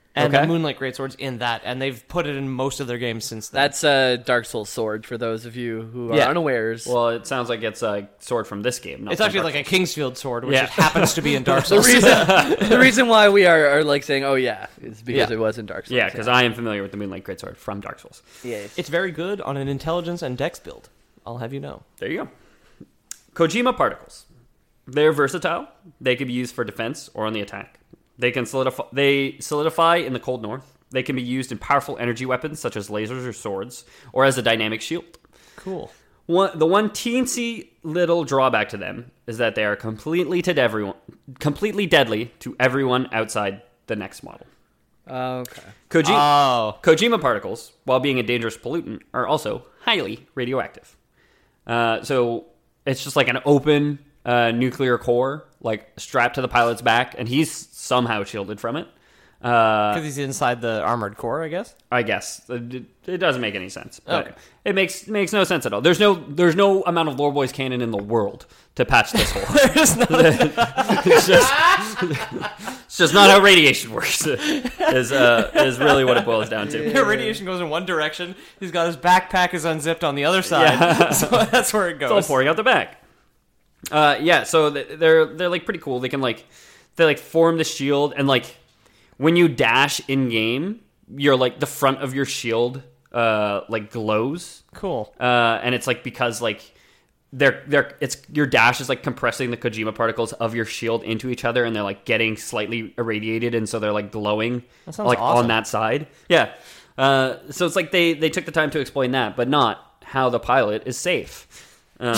B: And
C: Okay.
B: the Moonlight Greatsword's in that, and they've put it in most of their games since then.
D: That's a Dark Souls sword for those of you who are
B: Yeah.
D: unawares.
C: Well, it sounds like it's a sword from this game. Not
B: It's
C: from
B: actually
C: Dark
B: like a
C: Souls.
B: Kingsfield sword, which
C: Yeah.
B: just happens to be in Dark
D: the
B: Souls.
D: reason the reason why we are, are like saying, oh yeah, is because
B: Yeah.
D: it was in Dark Souls.
C: Yeah, because I am familiar with the Moonlight Greatsword from Dark Souls.
D: yeah.
B: It's very good on an intelligence and dex build. I'll have you know.
C: There you go. Kojima particles. They're versatile. They can be used for defense or on the attack. They can solidify. They solidify in the cold north. They can be used in powerful energy weapons such as lasers or swords, or as a dynamic shield.
B: Cool.
C: One, the one teensy little drawback to them is that they are completely to everyone, completely deadly to everyone outside the next model.
D: Okay.
C: Koji-
B: Oh.
C: Kojima particles, while being a dangerous pollutant, are also highly radioactive. Uh, so it's just like an open uh, nuclear core, like strapped to the pilot's back, and he's somehow shielded from it. Uh,
B: Because he's inside the armored core, I guess.
C: I guess it, it doesn't make any sense. But
B: Okay.
C: It makes makes no sense at all. There's no there's no amount of Lore Boys canon in the world to patch this hole.
B: There's no-
C: it's just it's just not how radiation works. Is uh, is really what it boils down to.
B: Your radiation goes in one direction. He's got his backpack is unzipped on the other side. So that's where it goes.
C: It's all pouring out the back. Uh, yeah, so th- they're they're like pretty cool. They can like they like form the shield, and like when you dash in game, you're like the front of your shield uh like glows.
B: Cool.
C: Uh, and it's like because like they're they're it's your dash is like compressing the Kojima particles of your shield into each other, and they're like getting slightly irradiated, and so they're like glowing
B: That sounds
C: like
B: awesome.
C: on that side. Yeah. Uh, so it's like they they took the time to explain that, but not how the pilot is safe. Um,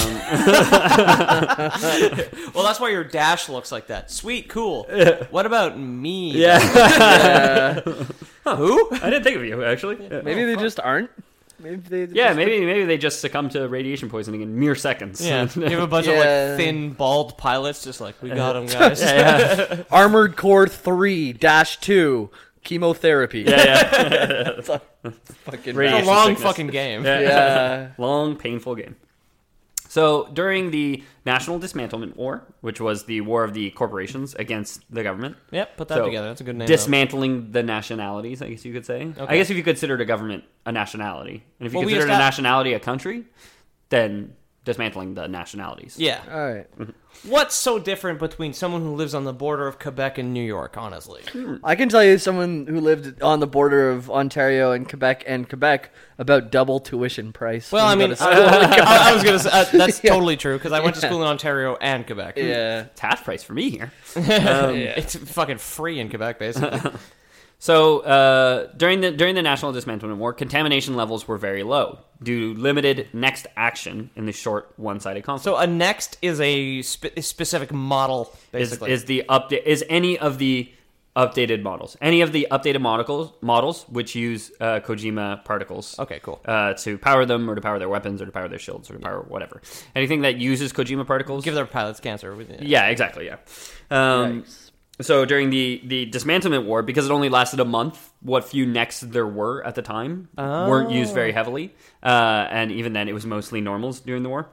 B: Well, that's why your dash looks like that. Sweet, cool. What about me?
C: yeah.
B: Who?
C: I didn't think of you actually. Yeah,
D: Maybe they just aren't. Maybe they.
C: yeah
D: just-
C: maybe maybe they just succumb to radiation poisoning in mere seconds.
B: Yeah. You have a bunch of
D: Yeah.
B: like thin, bald pilots, just like we got them, guys.
C: yeah, yeah.
D: Armored Core three dash two chemotherapy.
C: yeah, yeah.
D: It's a fucking
C: Radiation
B: It's a long
C: sickness.
B: fucking game.
C: Yeah.
D: yeah.
C: Long, painful game. So during the National Dismantlement War, which was the war of the corporations against the government,
B: Yep, put that
C: So,
B: together. That's a good name.
C: dismantling the nationalities, I guess you could say. I guess if you considered a government a nationality, and if you
B: Well, we
C: considered a
B: estab-
C: nationality a country, then dismantling the nationalities.
B: though. Yeah.
D: All right.
B: What's so different between someone who lives on the border of Quebec and New York, honestly?
D: I can tell you someone who lived on the border of Ontario and Quebec and Quebec about double tuition price.
B: Well, I
D: when you
B: mean,
D: go
B: I,
D: to school.
B: I- I was going to say, uh, that's
D: Yeah.
B: totally true, because I went to
D: Yeah.
B: school in Ontario and Quebec.
D: yeah.
C: It's half price for me here.
B: It's fucking free in Quebec, basically.
C: So uh, during the during the National Dismantlement War, contamination levels were very low due to limited next action in the short one-sided conflict.
B: So a next is a spe- specific model,
C: is,
B: basically.
C: is the update is any of the updated models, any of the updated models models which use uh, Kojima particles.
B: Okay, cool.
C: Uh, to power them, or to power their weapons, or to power their shields, or to power whatever. Anything that uses Kojima particles.
B: Give their pilots cancer. with-
C: yeah, exactly. Yeah. Um, So during the, the dismantlement war, because it only lasted a month, what few necks there were at the time weren't used very heavily, uh, and even then, it was mostly normals during the war.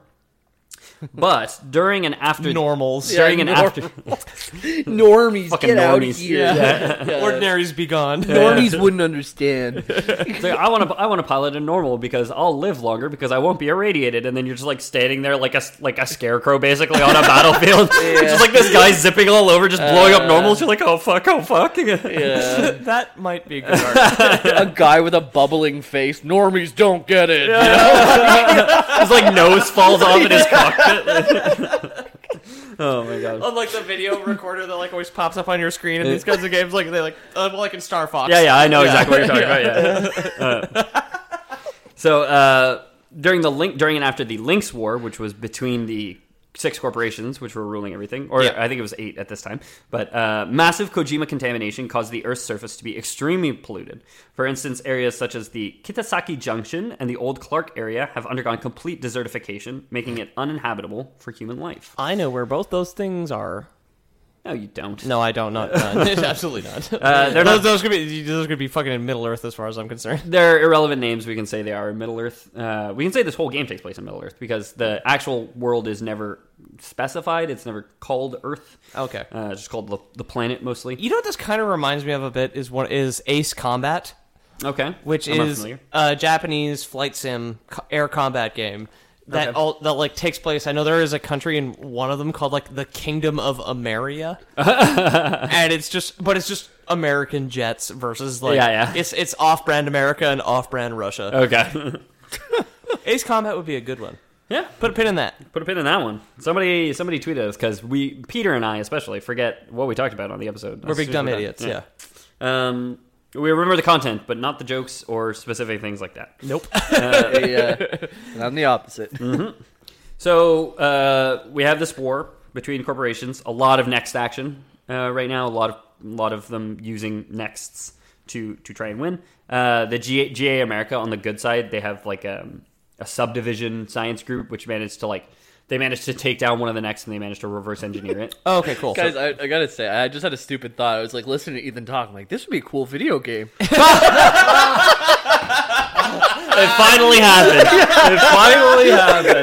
C: But during and after
B: Normals.
C: during
D: Yeah,
C: and
D: norm-
C: after
D: Normies,
C: Fucking
D: get out
C: normies.
D: here.
C: Yeah.
D: Yeah.
B: Ordinaries be gone.
D: Normies wouldn't understand.
C: It's like, I want to I want to pilot a normal because I'll live longer because I won't be irradiated, and then you're just like standing there like a like a scarecrow basically on a battlefield, just like this guy zipping all over, just blowing up normals. You're like, oh fuck, oh fuck.
D: Yeah.
B: That might be good art.
D: A guy with a bubbling face. Normies don't get it.
C: His like nose falls off in his cockpit. Oh my god.
B: Unlike the video recorder that like always pops up on your screen in these kinds of games, like they like uh, like in Star Fox.
C: Yeah, yeah, I know exactly what you're talking about. Yeah. Uh, so uh, during the link, during and after the Lynx War, which was between the six corporations which were ruling everything, or
B: Yeah.
C: I think it was eight at this time, but uh, massive Kojima contamination caused the Earth's surface to be extremely polluted. For instance, areas such as the Kitasaki Junction and the Old Clark area have undergone complete desertification, making it uninhabitable for human life.
B: I know where both those things are.
C: No, you don't.
B: No, I don't. Not none. Absolutely not.
C: Uh, they're
B: those,
C: not.
B: those could be. Those could be fucking in Middle Earth, as far as I'm concerned.
C: They're irrelevant names. We can say they are in Middle Earth. Uh, we can say this whole game takes place in Middle Earth because the actual world is never specified. It's never called Earth.
B: Okay.
C: Uh, it's just called the, the planet mostly.
B: You know what this kind of reminds me of a bit is what is Ace Combat,
C: Okay.
B: which
C: I'm not
B: is
C: familiar.
B: a Japanese flight sim co- air combat game that
C: Okay.
B: all that like takes place. I know there is a country in one of them called like the Kingdom of Ameria, and it's just but it's just American jets versus like
C: Yeah, yeah.
B: it's it's off-brand America and off-brand Russia.
C: Okay.
B: Ace Combat would be a good one.
C: Yeah.
B: Put a pin in that.
C: Put a pin in that one. Somebody somebody tweeted us because we, Peter and I especially, forget what we talked about on the episode.
B: We're big dumb
C: Super
B: idiots. Yeah.
C: Um, we remember the content, but not the jokes or specific things like that.
B: Nope.
D: yeah, and I'm the opposite.
C: So uh, we have this war between corporations. A lot of next action uh, right now. A lot of a lot of them using nexts to to try and win. Uh, the G A, G A America on the good side, they have like um, a subdivision science group which managed to like they managed to take down one of the nexts and they managed to reverse engineer it.
B: Oh, okay, cool.
D: Guys, I, I gotta say, I just had a stupid thought. I was like listening to Ethan talk. I'm like, this would be a cool video game.
C: It finally happened. It finally happened.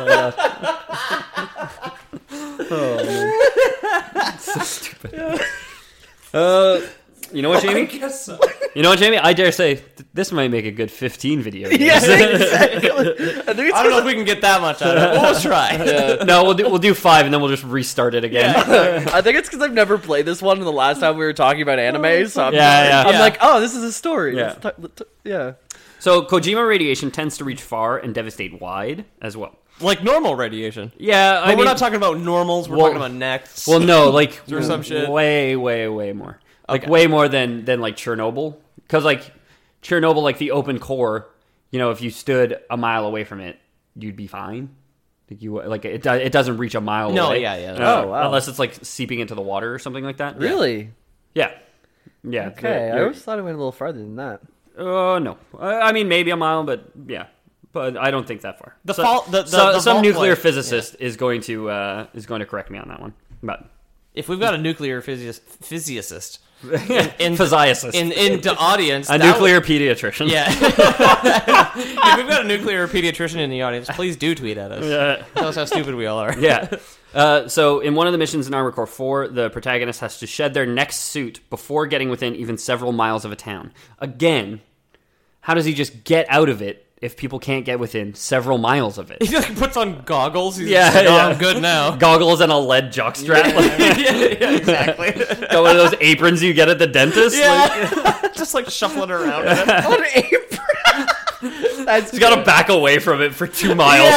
C: Oh my god. Oh man. So stupid. Uh, you know what, Jamie?
B: I guess so.
C: You know what, Jamie? I dare say th- this might make a good fifteen video. games.
D: Yeah, exactly. I think it's
B: I don't know if we can get that much out of it. We'll try.
C: No, we'll do we'll do five and then we'll just restart it again.
D: I think it's because I've never played this one. And the last time we were talking about anime, so I'm,
C: Yeah, yeah.
D: I'm
B: Yeah.
D: like, oh, this is a story.
C: Yeah.
D: Let's t- let- t- yeah.
C: So Kojima radiation tends to reach far and devastate wide as well.
B: Like normal radiation.
C: Yeah, I
B: But
C: mean,
B: we're not talking about normals. We're
C: Well-
B: talking about necks.
C: well, no, like
B: Or some shit.
C: way, way, way more. Like
B: Okay.
C: way more than than like Chernobyl, because like Chernobyl, like the open core, you know, if you stood a mile away from it, you'd be fine. Like you, like it, do- it doesn't reach a mile
B: No,
C: away.
B: yeah, yeah.
C: Uh,
D: Oh, wow.
C: Unless it's like seeping into the water or something like that.
D: Really?
C: Yeah. Yeah.
D: Okay. I
C: You're-
D: always thought it went a little farther than that.
C: Uh, no. I I mean, maybe a mile, but yeah. But I don't think that far.
B: The
C: So-
B: fault- the- the-
C: so-
B: the
C: some
B: vault
C: nuclear
B: plate,
C: physicist is going to uh, is going to correct me on that one. But
B: if we've got a nuclear physios- physicist in,
C: physicist,
B: in in the audience,
C: a
B: that
C: nuclear
B: would-
C: pediatrician.
B: yeah. If we've got a nuclear pediatrician in the audience, please do tweet at us.
C: Yeah.
B: Tell us how stupid we all are.
C: yeah. Uh, so in one of the missions in Armored Core four, the protagonist has to shed their next suit before getting within even several miles of a town. Again, how does he just get out of it if people can't get within several miles of it?
B: He like puts on goggles. He's
C: Yeah,
B: just like, oh,
C: yeah.
B: I'm good now.
C: Goggles and a lead jockstrap.
B: yeah, yeah, exactly.
C: Got one of those aprons you get at the dentist. Like,
B: Yeah, just like shuffling around. In it.
D: On April. That's
C: he's got to back away from it for two miles.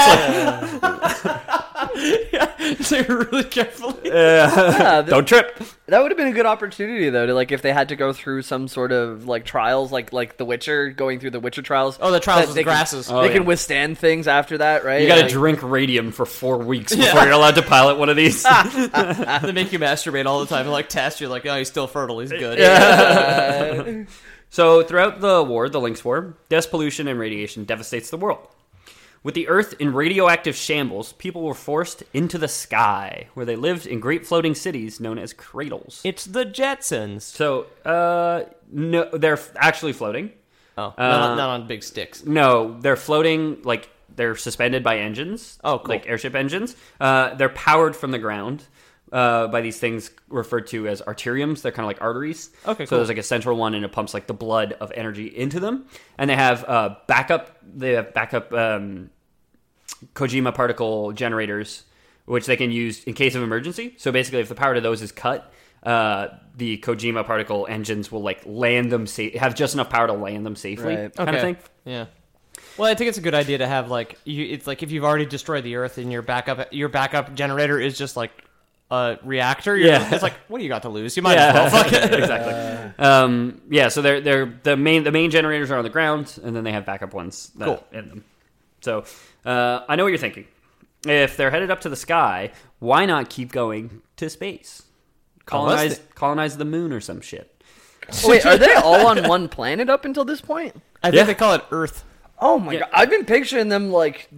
B: Yeah, so really carefully.
D: Yeah, th-
C: Don't trip.
D: that would have been a good opportunity though to like if they had to go through some sort of like trials like like The Witcher going through the Witcher trials.
B: Oh, the trials
D: that
B: with
D: they can-
B: grasses.
C: Oh,
D: they
C: yeah.
D: can withstand things after that, right?
C: You got to
D: Like-
C: drink radium for four weeks before you're allowed to pilot one of these.
B: They make you masturbate all the time and like test. You're like, oh, he's still fertile. He's good.
D: Uh,
C: So, throughout the war, the Lynx War, dust pollution and radiation devastates the world. With the Earth in radioactive shambles, people were forced into the sky, where they lived in great floating cities known as cradles.
B: It's the Jetsons.
C: So, uh, no, they're f- actually floating.
B: Oh,
C: Uh,
B: not, on, not on big sticks.
C: No, they're floating, like, they're suspended by engines.
B: Oh, cool.
C: Like airship engines. Uh, they're powered from the ground. Uh, by these things referred to as arteriums. They're kind of like arteries.
B: Okay,
C: So
B: cool.
C: there's like a central one, and it pumps like the blood of energy into them. And they have uh, backup. They have backup um, Kojima particle generators, which they can use in case of emergency. So basically, if the power to those is cut, uh, the Kojima particle engines will like land them safe. Have just enough power to land them safely,
D: Right.
C: kind
B: okay.
C: of thing.
B: Yeah. Well, I think it's a good idea to have like you. It's like if you've already destroyed the Earth and your backup your backup generator is just like a reactor. You're,
C: Yeah.
B: It's like, what do you got to lose? You might as well. Fuck it.
C: exactly. Um, yeah, so they're they're the main the main generators are on the ground, and then they have backup ones that
B: Cool.
C: in them. So uh, I know what you're thinking. If they're headed up to the sky, why not keep going to space? Colonize
B: the-
C: colonize the moon or some shit.
D: wait, are they all on one planet up until this point?
B: I think
C: Yeah.
B: they call it Earth.
D: Oh my
C: Yeah.
D: god, I've been picturing them like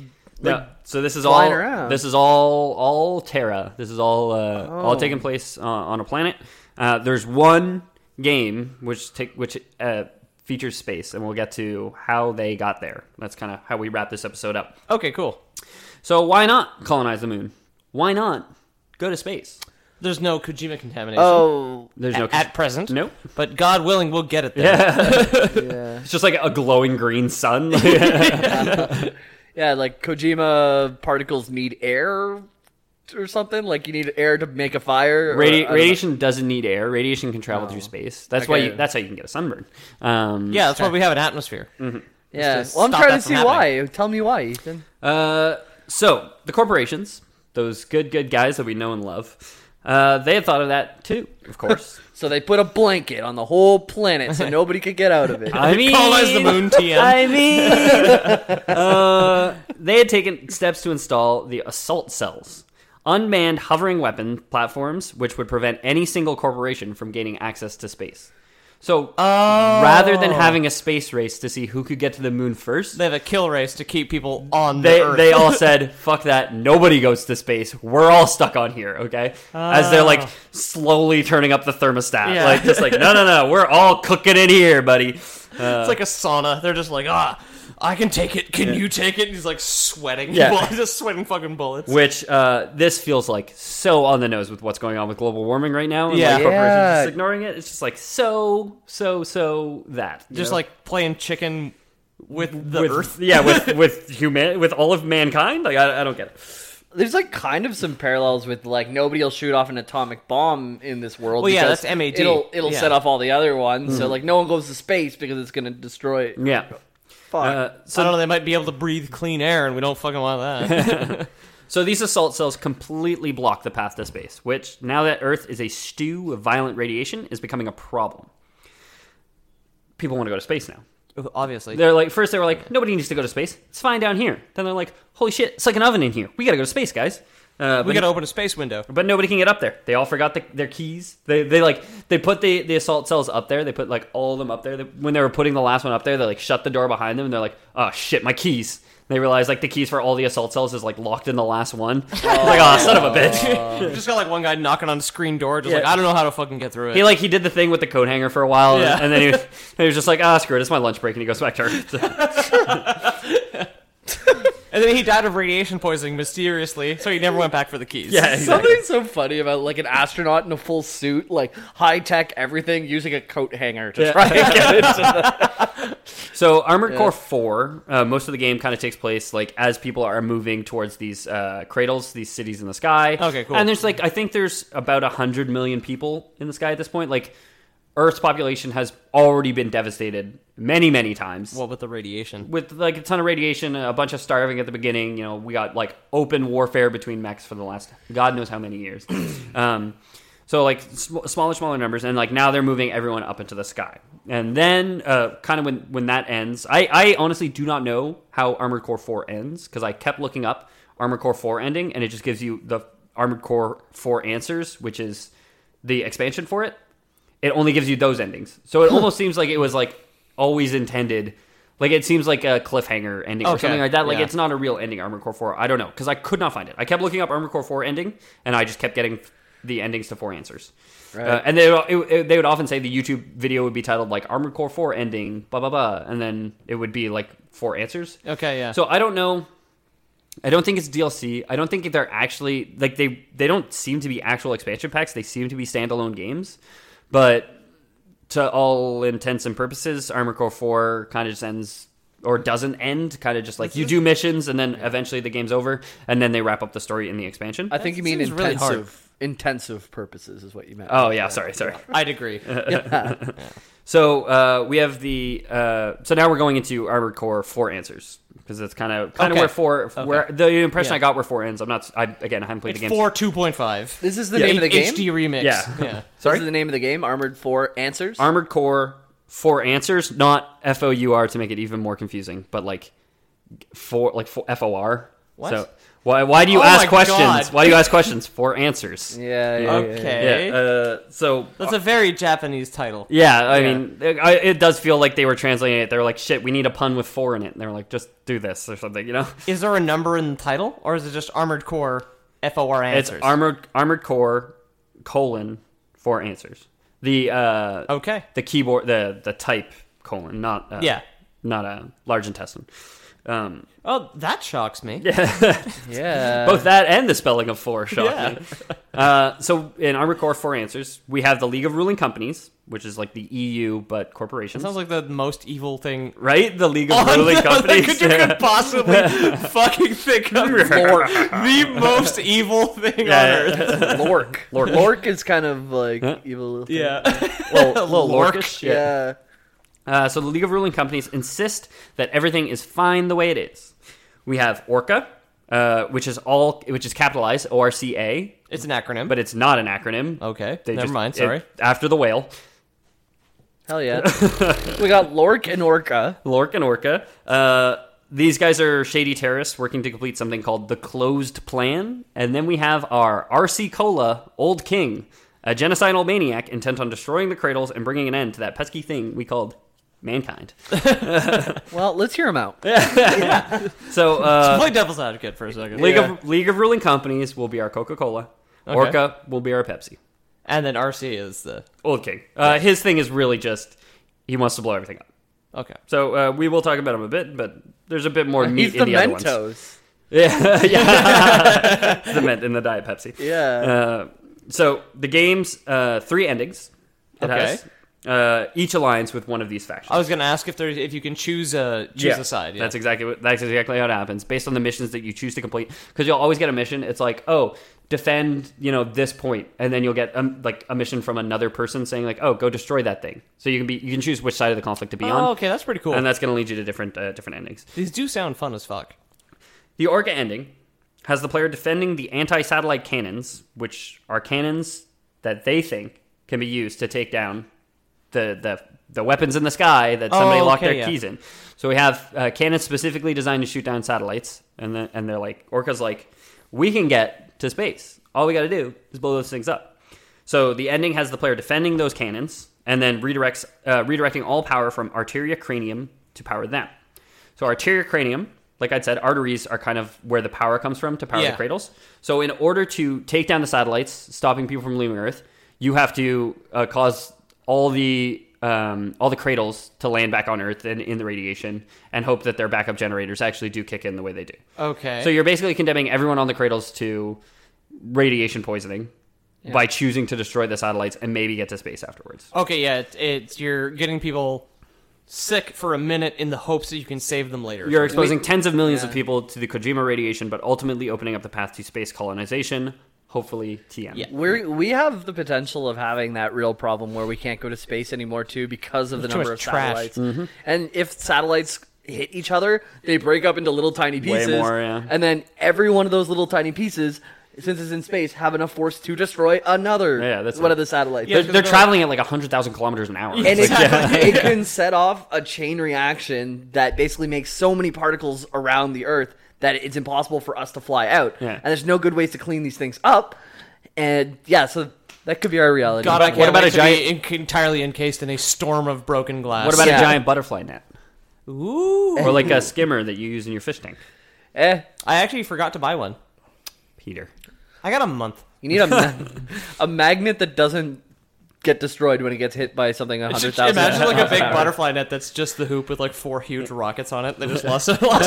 C: No, so this is
D: flying
C: all
D: around.
C: this is all all Terra. This is all uh,
D: Oh.
C: all taking place uh, on a planet. Uh, there's one game which take which uh, features space, and we'll get to how they got there. That's kind of how we wrap this episode up.
B: Okay, cool.
C: So why not colonize the moon? Why not go to space?
B: There's no Kojima contamination.
D: Oh,
C: There's no
B: at, at present.
C: Nope.
B: But God willing, we'll get it there.
D: yeah.
C: It's just like a glowing green sun.
D: Yeah, like Kojima particles need air or something. Like you need air to make a fire. or- I
C: Radi-
D: don't know.
C: radiation doesn't need air. Radiation can travel through space. That's why.
D: Okay.
C: You, that's how you can get a sunburn. Um,
B: Yeah, that's why we have an atmosphere.
D: Yeah.
B: to
D: Well, I'm
B: stop
D: trying
B: that
D: to
B: from
D: see why. Tell me why, Ethan.
C: Uh, so the corporations, those good, good guys that we know and love, uh, they had thought of that too, of course.
D: So they put a blanket on the whole planet so nobody could get out of it.
C: I mean,
B: Colonize the moon, T M.
C: I mean, uh, they had taken steps to install the assault cells, unmanned hovering weapon platforms, which would prevent any single corporation from gaining access to space. So rather than having a space race to see who could get to the moon first,
B: They have a kill race to keep people on
C: they
B: the Earth.
C: they all said, "Fuck that! Nobody goes to space. We're all stuck on here." Okay, as they're like slowly turning up the thermostat,
B: Yeah.
C: like just like, "No, no, no, we're all cooking in here, buddy."
B: It's like a sauna. They're just like, ah, I can take it. Can you take it? And he's like sweating.
C: Yeah.
B: Bull- just sweating fucking bullets.
C: Which uh, this feels like so on the nose with what's going on with global warming right now. And
B: Yeah.
C: like corporations
D: Yeah.
C: just ignoring it. It's just like so, so, so that you
B: Just
C: know?
B: like playing chicken with the
C: with,
B: Earth.
C: yeah, with with human, with all of mankind. Like I, I don't get it.
D: There's like kind of some parallels with like nobody will shoot off an atomic bomb in this world.
B: Well, yeah,
D: because
B: that's M A D.
D: It'll it'll
B: Yeah.
D: set off all the other ones. So like no one goes to space because it's gonna destroy it.
C: Yeah.
D: Fuck.
C: Uh,
B: So I don't know. They might be able to breathe clean air, and we don't fucking want that.
C: So these assault cells completely block the path to space, which, now that Earth is a stew of violent radiation, is becoming a problem. People want to go to space now.
B: Obviously.
C: They're like, first they were like, nobody needs to go to space. It's fine down here. Then they're like, holy shit, it's like an oven in here. We gotta go to space, guys. Uh,
B: we
C: but,
B: gotta open a space window.
C: but nobody can get up there. They all forgot the, their keys. They they like they put the, the assault cells up there. They put like all of them up there. They, when they were putting the last one up there, they like shut the door behind them and they're like, oh shit, my keys. They realized like the keys for all the assault cells is like locked in the last one. It's like, oh, son of a bitch.
B: You just got like one guy knocking on the screen door, just
C: Yeah.
B: like, I don't know how to fucking get through it.
C: He like he did the thing with the coat hanger for a while,
B: Yeah.
C: and then he was, he was just like, ah, screw it, it's my lunch break, and he goes back to Earth.
B: And then he died of radiation poisoning mysteriously, so he never went back for the keys.
C: Yeah, exactly.
D: Something so funny about like an astronaut in a full suit, like high tech everything, using a coat hanger to
C: Yeah.
D: try and get into the.
C: So Armored
D: Yeah.
C: Core four, uh, most of the game kind of takes place like as people are moving towards these uh, cradles, these cities in the sky.
B: Okay, cool.
C: And there's like I think there's about a hundred million people in the sky at this point. Like Earth's population has already been devastated many, many times.
B: Well, with the radiation.
C: With like a ton of radiation, a bunch of starving at the beginning. You know, we got like open warfare between mechs for the last God knows how many years. um, so like sm- smaller, smaller numbers, and like now they're moving everyone up into the sky. And then, uh, kind of when when that ends, I I honestly do not know how Armored Core four ends because I kept looking up Armored Core four ending, and it just gives you the Armored Core four answers, which is the expansion for it. It only gives you those endings, so it almost seems like it was like always intended. Like it seems like a cliffhanger ending or
B: Okay,
C: something like that. Like
B: yeah.
C: it's not a real ending. Armored Core four. I don't know because I could not find it. I kept looking up Armored Core four ending, and I just kept getting the endings to four answers.
D: Right.
C: Uh, and they would, it, it- they would often say the YouTube video would be titled like Armored Core four ending, blah blah blah, and then it would be like four answers.
B: Okay, yeah.
C: So I don't know. I don't think it's D L C. I don't think they're actually like they they don't seem to be actual expansion packs. They seem to be standalone games. But to all intents and purposes, Armored Core four kind of just ends or doesn't end. Kind of just like you do missions and then eventually the game's over, and then they wrap up the story in the expansion.
D: I think you
B: That
D: mean
B: seems really hard.
D: intensive, intensive purposes is what you meant.
C: Oh yeah, sorry, sorry.
B: I'd agree.
C: So uh, we have the uh, so now we're going into Armored Core four answers because it's kind of kind of
B: Okay.
C: where four where the impression
B: Yeah.
C: I got where four ends. I'm not. I again I haven't played
B: It's
C: the game.
B: four two point five.
D: This is the
C: Yeah,
D: name of the game.
B: H D remix.
C: Yeah.
B: yeah.
C: Sorry?
D: This is the name of the game. Armored Four Answers.
C: Armored Core four answers, not F O U R to make it even more confusing, but like four like four, F O R.
B: What?
C: So Why? Why do you
B: Oh
C: ask
B: my
C: questions?
B: God.
C: Why do you ask questions? For answers.
D: Yeah, yeah,
B: Okay.
C: Yeah. Uh, so
B: That's a very Japanese title.
C: yeah, I
B: Yeah.
C: mean, it, I- it does feel like they were translating it. They were like, "Shit, we need a pun with four in it." And they were like, "Just do this or something," you know?
B: Is there a number in the title, or is it just Armored Core F O R answers?
C: It's armored armored core colon four answers. The uh,
B: Okay.
C: the keyboard, the the type colon, not uh,
B: Yeah.
C: not a large intestine. Um,
B: Oh, that shocks me.
D: yeah.
C: both that and the spelling of four shock
B: Yeah.
C: me. Uh, so in Armored Core four answers, we have the League of Ruling Companies, which is like the E U but corporations.
B: Sounds like the most evil thing
C: right? The League of
B: on
C: Ruling
B: the-
C: Companies.
B: that you could possibly fucking think of. Lork. The most evil thing
C: Yeah,
B: on
C: yeah.
B: earth.
D: Lork. Lork. Lork is kind of like
C: Huh?
D: evil.
B: Yeah.
C: little, little
B: Lork.
C: lorkish.
D: Yeah.
C: Uh, so the League of Ruling Companies insist that everything is fine the way it is. We have Orca, uh, which is all which is capitalized O R C A,
B: It's an acronym.
C: but it's not an acronym.
B: okay.
C: They
B: Never
C: just-
B: mind.
C: it-
B: Sorry.
C: after the whale,
D: Hell yeah. We got Lork and Orca.
C: Lork and Orca. Uh, these guys are shady terrorists working to complete something called the Closed Plan. And then we have our R C Cola, Old King, a genocidal maniac intent on destroying the cradles and bringing an end to that pesky thing we called mankind.
D: Well, let's hear him out.
C: So, uh,
B: Play devil's advocate for a second.
C: League
B: Yeah.
C: of League of Ruling Companies will be our Coca-Cola.
B: Okay.
C: Orca will be our Pepsi.
B: And then R C is the
C: Old King. Uh, his thing is really just he wants to blow everything up.
B: okay.
C: So uh, we will talk about him a bit, but there's a bit more meat
D: He's
C: in
D: the
C: the other ones.
D: Mentos.
C: Yeah, yeah. It's the mint in the Diet Pepsi.
D: Yeah.
C: Uh, so the game's uh, three endings. It
B: Okay.
C: has. Uh, each aligns with one of these factions.
B: I was gonna ask if there's if you can choose a choose a side. Yeah.
C: That's exactly what, that's exactly how it happens, based on the missions that you choose to complete. Because you'll always get a mission. It's like, oh, defend, you know, this point, and then you'll get um, like a mission from another person saying like, oh, go destroy that thing. So you can be you can choose which side of the conflict to be on.
B: Oh, okay, that's pretty cool.
C: And that's going to lead you to different uh, different endings.
B: These do sound fun as fuck.
C: The Orca ending has the player defending the anti-satellite cannons, which are cannons that they think can be used to take down the the, the weapons in the sky that somebody
B: Oh,
C: locked
B: okay,
C: their
B: yeah.
C: keys in. So we have uh, cannons specifically designed to shoot down satellites, and then and they're like, Orca's like, we can get to space. All we got to do is blow those things up. So the ending has the player defending those cannons, and then redirects uh, redirecting all power from Arteria Cranium to power them. So Arteria Cranium, like I said, arteries are kind of where the power comes from to power
B: Yeah.
C: the cradles. So in order to take down the satellites, stopping people from leaving Earth, you have to uh, cause all the um, all the cradles to land back on Earth and in the radiation, and hope that their backup generators actually do kick in the way they do.
B: Okay.
C: So you're basically condemning everyone on the cradles to radiation poisoning by choosing to destroy the satellites and maybe get to space afterwards.
B: okay, yeah, it's, it's you're getting people sick for a minute in the hopes that you can save them later.
C: You're exposing
D: We-
C: tens of millions of
D: yeah.
C: people to the Kojima radiation, but ultimately opening up the path to space colonization. Hopefully, T M.
B: Yeah.
D: We we have the potential of having that real problem where we can't go to space anymore too because of the
B: Too
D: number
B: much
D: of
B: trash.
D: satellites. And if satellites hit each other, they break up into little tiny pieces.
C: more, yeah.
D: And then every one of those little tiny pieces, since it's in space, have enough force to destroy another
C: Yeah, that's
D: one
C: right.
D: of the satellites.
B: Yeah,
C: They're, they're traveling at like one hundred thousand kilometers an hour.
D: and
C: It's
D: it,
C: like, yeah.
D: it can set off a chain reaction that basically makes so many particles around the Earth that it's impossible for us to fly out.
C: Yeah.
D: And there's no good ways to clean these things up. And yeah, so that could be our reality.
B: God, I can't
C: What about
B: wait
C: a
B: to be
C: giant-
B: en- entirely encased in a storm of broken glass.
C: What about
D: Yeah.
C: a giant butterfly net?
B: Ooh.
C: Or like a skimmer that you use in your fish tank?
D: Eh,
B: I actually forgot to buy one.
C: Peter.
B: I got a month.
D: you need a ma- a magnet that doesn't get destroyed when it gets hit by something a hundred thousand.
B: Imagine like a big
D: miles per hour.
B: butterfly net that's just the hoop with like four huge rockets on it. They just lost it. Lost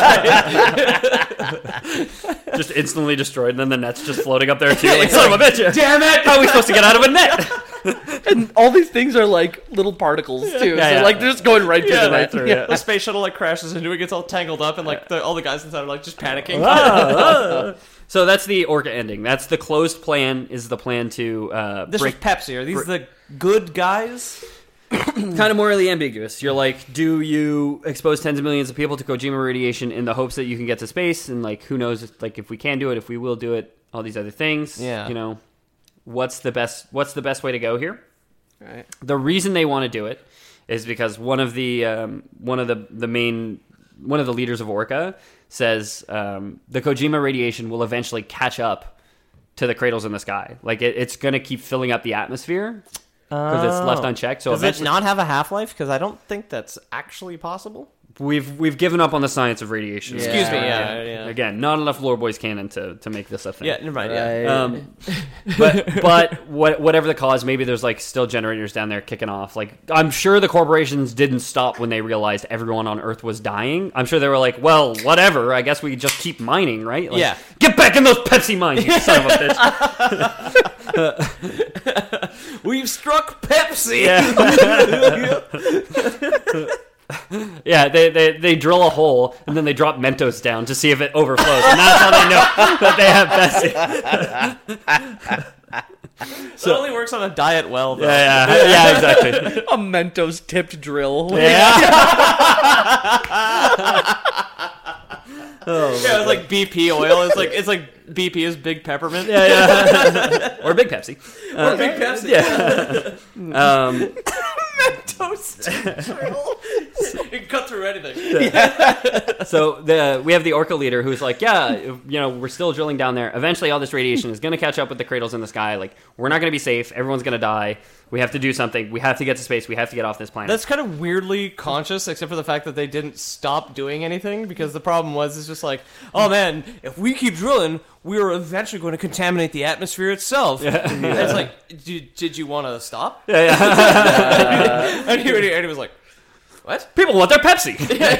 B: it.
C: Just instantly destroyed, and then the net's just floating up there too. Like, son of a bitch! Damn it! How are we supposed to get out of a net?
D: And all these things are like little particles too.
C: Yeah,
D: so
C: yeah.
D: like they're just going right through
B: Yeah,
D: the
C: right
D: net.
C: through, yeah.
B: The space shuttle like crashes into it, gets all tangled up, and like the, all the guys inside are like just panicking.
C: So that's the Orca ending. That's the closed plan. Is the plan to uh,
B: This
C: break
B: was Pepsi. Are these the good guys?
C: kind of morally ambiguous. You're like, do you expose tens of millions of people to Kojima radiation in the hopes that you can get to space? And like, who knows? If, like, if we can do it, if we will do it, all these other things.
B: Yeah.
C: You know, what's the best? What's the best way to go here?
D: Right.
C: The reason they want to do it is because one of the um, one of the the main one of the leaders of Orca says um, the Kojima radiation will eventually catch up to the cradles in the sky. Like it, it's going to keep filling up the atmosphere because it's left unchecked. So
B: Does it
C: eventually,
B: not have a half-life? Because I don't think that's actually possible.
C: we've we've given up on the science of radiation.
D: Yeah.
B: Excuse me, yeah, yeah.
C: Again, not enough Lore Boys canon to, to make this a thing.
B: Yeah, never mind. Yeah.
D: Right.
C: Um, but but what, whatever the cause, maybe there's like still generators down there kicking off. Like I'm sure the corporations didn't stop when they realized everyone on Earth was dying. I'm sure they were like, well, whatever. I guess we just keep mining, right? Like,
B: Yeah.
C: Get back in those Pepsi mines, you son of a bitch.
B: We've struck Pepsi.
C: Yeah. Yeah, they, they they drill a hole and then they drop Mentos down to see if it overflows, and that's how they know that they have Pepsi.
B: So it only works on a diet well, though.
C: Yeah, yeah, yeah, exactly.
D: A Mentos tipped drill.
C: Yeah.
B: Yeah, it's like B P oil. It's like it's like B P is big peppermint.
C: Yeah, yeah. Or Big Pepsi.
B: Or big Pepsi.
C: Yeah. Um,
B: Toast. You can cut through anything.
C: so the we have the Orca leader who's like, yeah, you know, we're still drilling down there. Eventually, all this radiation is going to catch up with the cradles in the sky. Like, we're not going to be safe. Everyone's going to die. We have to do something. We have to get to space. We have to get off this planet.
B: That's kind of weirdly conscious, except for the fact that they didn't stop doing anything, because the problem was, it's just like, oh man, if we keep drilling, we are eventually going to contaminate the atmosphere itself. Yeah. And it's like, did, did you want to stop?
C: yeah, yeah.
B: and, he, and he was like, what?
C: People want their Pepsi.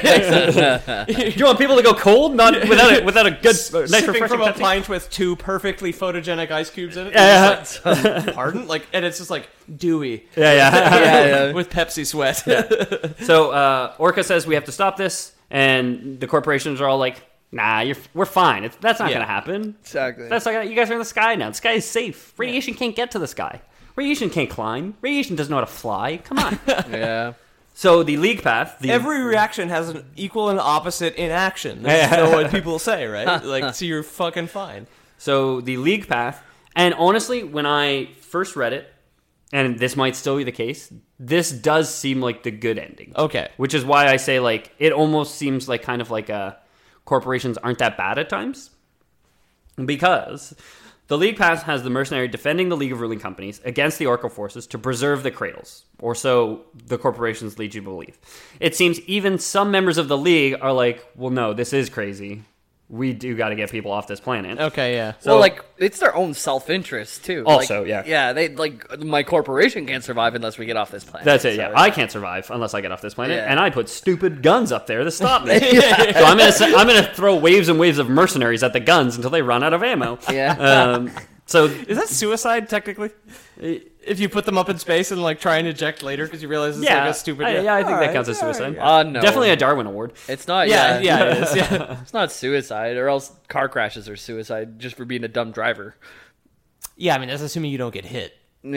C: Do you want people to go cold, not without a, without a good, uh, nice,
B: Sipping
C: refreshing
B: from a
C: Pepsi?
B: pint with two perfectly photogenic ice cubes in it.
C: Yeah,
B: It's like, pardon? Like, and it's just like dewy.
C: Yeah, yeah.
D: Yeah, yeah.
B: With Pepsi sweat.
C: So uh, Orca says we have to stop this, and the corporations are all like, "Nah, you're we're fine. It's, that's not
B: Yeah.
C: going to happen.
D: Exactly.
C: That's not gonna, you guys are in the sky now. The sky is safe. Radiation can't get to the sky. Radiation can't climb. Radiation doesn't know how to fly. Come on."
D: Yeah.
C: So the League Path, the,
B: Every reaction has an equal and opposite inaction. That's you know what people say, right? Like, so you're fucking fine.
C: so the League Path, and honestly, when I first read it, and this might still be the case, this does seem like the good ending.
B: Okay.
C: Which is why I say, like, it almost seems like kind of like a corporations aren't that bad at times, because the League Path has the mercenary defending the League of Ruling Companies against the Orca forces to preserve the cradles, or so the corporations lead you to believe. It seems even some members of the League are like, well, no, this is crazy. We do got to get people off this planet.
B: Okay, yeah.
C: So,
D: well, like, it's their own self-interest, too.
C: Also,
D: Like,
C: yeah.
D: Yeah, they, like, my corporation can't survive unless we get off this planet.
C: That's it,
D: So,
C: yeah. I can't survive unless I get off this planet,
D: Yeah.
C: and I put stupid guns up there to stop me. So I'm gonna se- I'm gonna throw waves and waves of mercenaries at the guns until they run out of ammo.
D: Yeah.
C: Um, so
B: Is that suicide, technically? If you put them up in space and, like, try and eject later because you realize it's
C: yeah,
B: like a stupid...
C: I, yeah, I think that
B: Alright,
C: counts as
B: alright,
C: suicide.
B: yeah.
D: Uh, no.
C: Definitely a Darwin Award.
D: It's not,
B: Yeah,
D: yeah.
B: yeah, it is, yeah.
D: It's not suicide, or else car crashes are suicide just for being a dumb driver.
B: Yeah, I mean, that's assuming you don't get hit.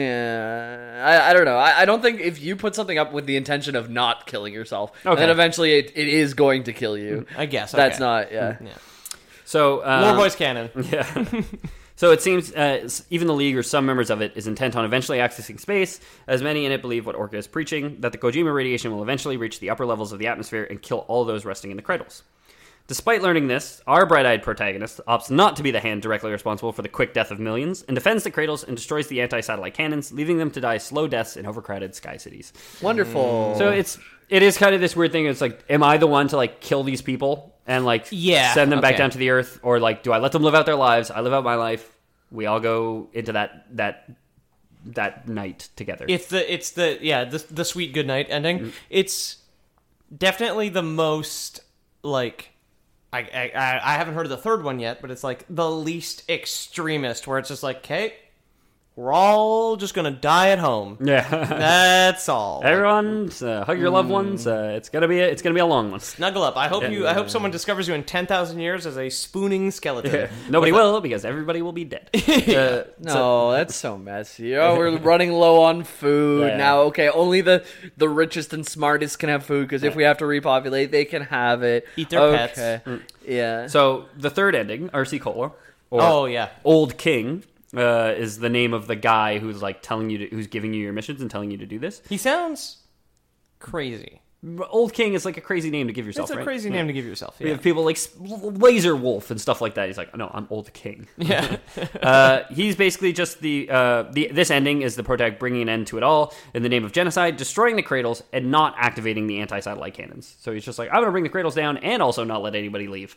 D: Yeah, I, I don't know. I, I don't think if you put something up with the intention of not killing yourself,
C: Okay.
D: then eventually it, it is going to kill you.
B: I guess,
D: That's
B: okay.
D: not, yeah.
B: Yeah.
C: So uh,
B: More voice cannon.
C: Yeah. So it seems uh, even the League or some members of it is intent on eventually accessing space, as many in it believe what Orca is preaching, that the Kojima radiation will eventually reach the upper levels of the atmosphere and kill all those resting in the cradles. Despite learning this, our bright-eyed protagonist opts not to be the hand directly responsible for the quick death of millions, and defends the cradles and destroys the anti-satellite cannons, leaving them to die slow deaths in overcrowded sky cities.
D: Wonderful.
C: So it's it is kind of this weird thing. It's like, am I the one to like kill these people and like
B: Yeah,
C: send them back
B: okay.
C: down to the earth, or like do I let them live out their lives? I live out my life. We all go into that that that night together.
B: It's the it's the yeah the the sweet good night ending.
C: Mm-hmm.
B: It's definitely the most like I, I I haven't heard of the third one yet, but it's like the least extremist, where it's just like, okay, we're all just gonna die at home.
C: yeah.
B: That's all. Like,
C: Everyone, uh, hug your loved ones. Uh, it's gonna be a, it's gonna be a long one.
B: snuggle up. I hope you. I hope someone discovers you in ten thousand years as a spooning skeleton.
C: Nobody
B: With a-
C: will, because everybody will be dead. Uh,
D: No, that's so messy. Oh, we're running low on food
C: Yeah.
D: now. Okay, only the the richest and smartest can have food, because if we have to repopulate, they can have it.
B: Eat their
D: okay.
B: pets.
D: Yeah.
C: so the third ending, R C Cola, or
B: Oh yeah.
C: Old King, uh, is the name of the guy who's like telling you to, who's giving you your missions and telling you to do this.
B: He sounds crazy.
C: Old King is like a crazy name to give yourself.
B: It's a
C: right?
B: crazy
C: Yeah.
B: name to give yourself.
C: We
B: Yeah.
C: have people like Laser Wolf and stuff like that. He's like, no, I'm Old King.
B: Yeah.
C: uh, he's basically just the, uh, the this ending is the protag bringing an end to it all in the name of genocide, destroying the cradles, and not activating the anti-satellite cannons. So he's just like, I'm going to bring the cradles down and also not let anybody leave.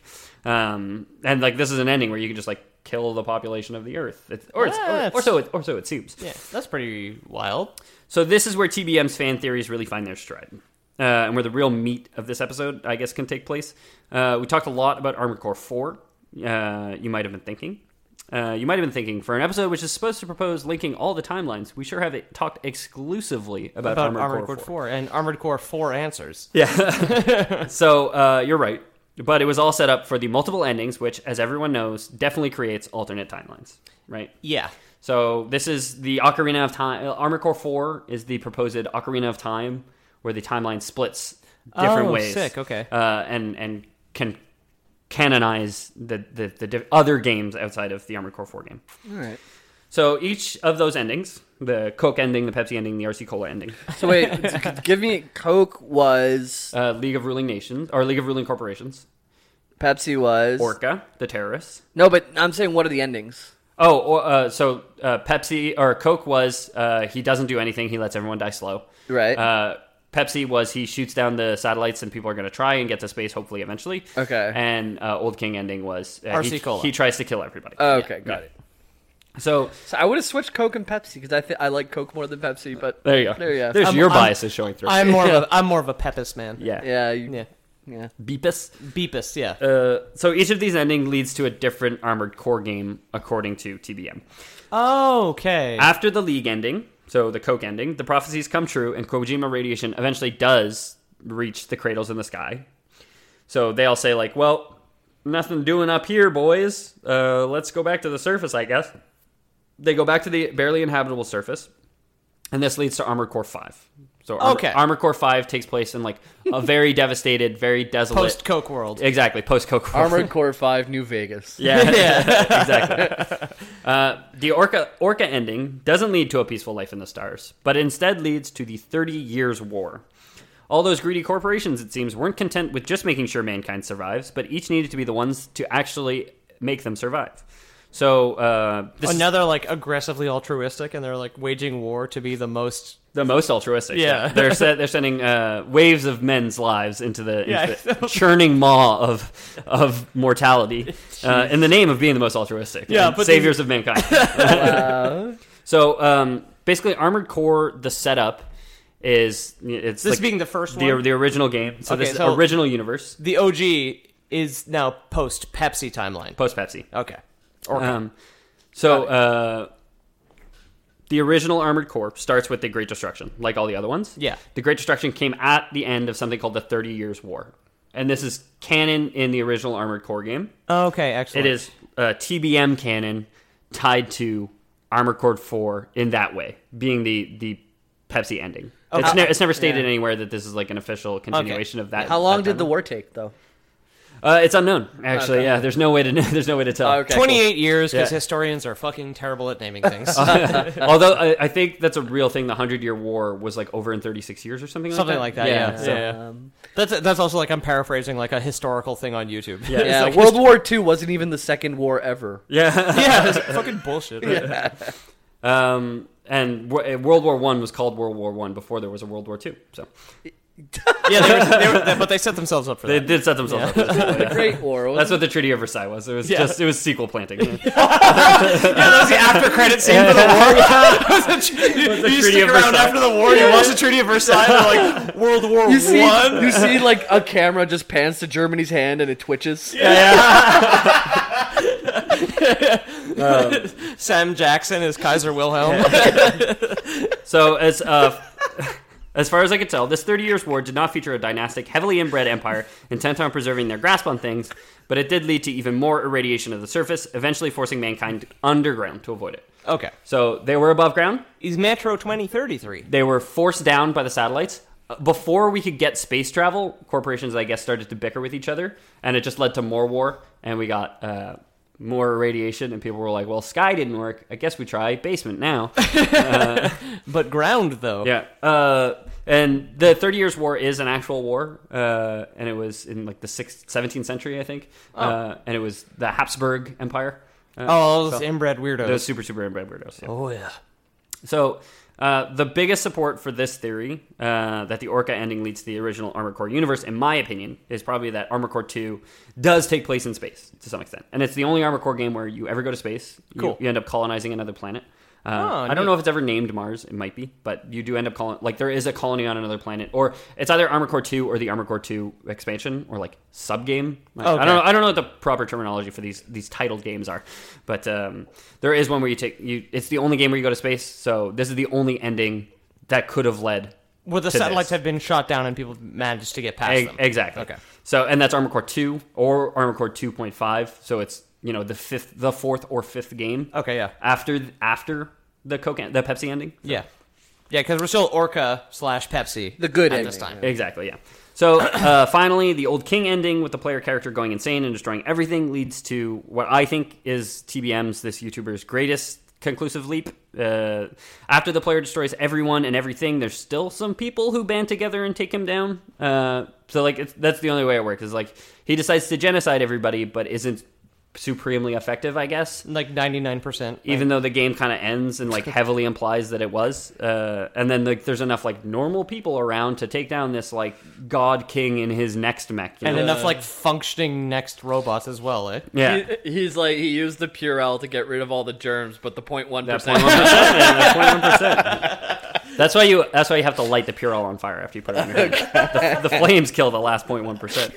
C: Um, and like this is an ending where you can just like kill the population of the Earth, it's, or, it's,
B: Yeah,
C: or, or so it, or so it seems.
B: Yeah, that's pretty wild.
C: So this is where T B M's fan theories really find their stride. Uh, and where the real meat of this episode, I guess, can take place. Uh, we talked a lot about Armored Core four, uh, you might have been thinking. Uh, you might have been thinking, for an episode which is supposed to propose linking all the timelines, we sure have it talked exclusively about,
B: About
C: Armored,
B: Armored
C: Core,
B: Core
C: four.
B: four and Armored Core four answers.
C: Yeah. So, uh, you're right. But it was all set up for the multiple endings, which, as everyone knows, definitely creates alternate timelines, right?
B: Yeah.
C: So this is the Ocarina of Time. Armored Core four is the proposed Ocarina of Time, where the timeline splits different
B: Oh,
C: ways.
B: sick, okay.
C: Uh, and and can canonize the the, the diff- other games outside of the Armored Core four game.
D: All right.
C: So each of those endings, the Coke ending, the Pepsi ending, the R C Cola ending,
D: So wait, give me Coke was
C: uh, League of Ruling Nations or League of Ruling Corporations,
D: Pepsi was
C: Orca, the terrorists.
D: No, but I'm saying what are the endings?
C: Oh, or, uh, so uh, Pepsi or Coke was uh, he doesn't do anything; he lets everyone die slow.
D: Right.
C: Uh, Pepsi was he shoots down the satellites and people are going to try and get to space, hopefully, eventually.
D: Okay.
C: And uh, Old King ending was uh,
B: R C
C: he,
B: Cola.
C: he tries to kill everybody.
D: Oh, okay, got
C: Yeah.
D: it.
C: So
D: So I would have switched Coke and Pepsi because I th- I like Coke more than Pepsi, but
C: there you go.
D: There you go.
C: There's
B: I'm-
C: your
B: I'm-
C: biases showing through.
B: I'm more of a I'm more of a Pepis man.
C: yeah.
D: yeah, you,
B: Yeah.
D: yeah.
C: Beepus.
B: Beepus, yeah.
C: Uh, so each of these endings leads to a different Armored Core game, according to T B M.
B: Oh, okay.
C: After the League ending, so the Coke ending, the prophecies come true, and Kojima radiation eventually does reach the cradles in the sky. So they all say, like, well, nothing doing up here, boys. Uh, let's go back to the surface, I guess. They go back to the barely inhabitable surface, and this leads to Armored Core five. So Armor,
B: Okay.
C: Armored Core five takes place in, like, a very devastated, very desolate...
B: Post Coke world.
C: Exactly, post-Coke.
D: Armored Core five, New Vegas.
C: Yeah, yeah, exactly. Uh, the Orca Orca ending doesn't lead to a peaceful life in the stars, but instead leads to the Thirty Years' War. All those greedy corporations, it seems, weren't content with just making sure mankind survives, but each needed to be the ones to actually make them survive. So uh, this is
B: Another like aggressively altruistic, and they're like waging war to be the most.
C: the most altruistic.
B: Yeah.
C: they're se- they're sending uh, waves of men's lives into the, into
B: Yeah.
C: the churning maw of of mortality uh, in the name of being the most altruistic.
B: Yeah,
C: and
B: but
C: saviors of mankind.
D: Wow.
C: So um, basically, Armored Core, the setup is it's
B: This
C: like
B: being the first
C: the
B: one?
C: the original game. So
B: Okay,
C: this
B: so-
C: original universe,
B: The O G is now post Pepsi timeline.
C: post Pepsi.
B: Okay. Or
C: Um, so uh, the original Armored Core starts with the Great Destruction, like all the other ones.
B: Yeah.
C: The Great Destruction came at the end of something called the Thirty Years' War, and this is canon in the original Armored Core game.
B: okay, excellent.
C: It is uh, T B M canon tied to Armored Core four in that way, being the the Pepsi ending. It's, ne- it's never stated
D: Yeah.
C: anywhere that this is like an official continuation of that.
D: How long
C: that
D: did the
C: timeline.
D: war take, though?
C: Uh, it's unknown, actually.
D: Okay.
C: Yeah, there's no way to there's no way to tell.
D: Okay.
B: twenty-eight years because
C: Yeah.
B: historians are fucking terrible at naming things.
C: Although I, I think that's a real thing. The Hundred Year War was like over in thirty-six years or something.
B: Something
C: like
B: like
C: that.
B: that. Yeah.
C: so-
B: yeah, yeah.
D: Um,
B: That's that's also like I'm paraphrasing like a historical thing on YouTube.
C: Yeah.
D: yeah,
C: It's like
D: World War Two wasn't even the second war ever.
C: yeah.
B: yeah, it's fucking bullshit. Yeah.
C: um, and Wo- World War One was called World War One before there was a World War Two. So
B: yeah, they were, they were, they, but they set themselves up for
C: they
B: that.
C: did set themselves up. For this.
D: The Great War.
C: That's what the Treaty of Versailles was. It was
B: Yeah.
C: just it was sequel planting.
B: Yeah, that was the after credit scene for the war. It was a tr- you you
C: Treaty
B: stick
C: of
B: around
C: Versailles.
B: after the war. You watch the Treaty of Versailles. They're like World War
D: You see,
B: One.
D: you see, like a camera just pans to Germany's hand and it twitches.
B: Sam Jackson is Kaiser Wilhelm.
C: So as uh, as far as I could tell, this Thirty Years' War did not feature a dynastic, heavily inbred empire intent on preserving their grasp on things, but it did lead to even more irradiation of the surface, eventually forcing mankind underground to avoid it.
B: Okay.
C: So they were above ground.
B: Is Metro twenty thirty-three?
C: They were forced down by the satellites. Uh, Before we could get space travel, corporations, I guess, started to bicker with each other, and it just led to more war, and we got uh, more irradiation, and people were like, well, sky didn't work. I guess we try basement now.
B: But ground though.
C: Yeah. Uh, and the Thirty Years' War is an actual war, uh, and it was in like the sixth, seventeenth century, I think. Oh. Uh, and it was the Habsburg Empire. Uh,
B: oh, those
C: so,
B: inbred weirdos.
C: Those super, super inbred weirdos. Yeah.
B: Oh, yeah.
C: So uh, the biggest support for this theory, uh, that the Orca ending leads to the original Armored Core universe, in my opinion, is probably that Armored Core two does take place in space to some extent. And it's the only Armored Core game where you ever go to space. You,
B: cool.
C: You end up colonizing another planet. Uh,
B: oh,
C: I don't know if it's ever named Mars. It might be, but you do end up calling like there is a colony on another planet, or it's either Armored Core two or the Armored Core two expansion, or like sub game.
B: Okay.
C: I don't know. I don't know what the proper terminology for these these titled games are, but um, there is one where you take you. It's the only game where you go to space. So this is the only ending that could have led.
B: Where the
C: to
B: satellites
C: this.
B: have been shot down and people managed to get past
C: E-
B: them.
C: Exactly.
B: Okay.
C: So and that's Armored Core two or Armored Core two point five. So it's you know the fifth, the fourth or fifth game.
B: Okay, yeah.
C: After after. The Coke, the Pepsi ending.
B: Yeah, yeah, because we're still Orca slash Pepsi.
D: The good
B: at
D: ending.
B: this time.
C: Exactly. Yeah. So uh, finally, the Old King ending with the player character going insane and destroying everything leads to what I think is T B M's, this YouTuber's greatest conclusive leap. Uh, after the player destroys everyone and everything, there's still some people who band together and take him down. Uh, so like it's, that's the only way it works. Is like he decides to genocide everybody, but isn't supremely effective, I guess.
B: Like ninety-nine percent.
C: Even though the game kind of ends and like heavily implies that it was, uh, and then like there's enough like normal people around to take down this like god king in his next mech, you
B: And
C: know?
B: enough like functioning next robots as well, eh?
C: Yeah,
D: He, he's like he used the Purell to get rid of all the germs, but the point one
C: that
D: percent.
C: point one percent, man, that point one percent. That's why you. That's why you have to light the Purell on fire after you put it on your head. The, the flames kill the last point one percent.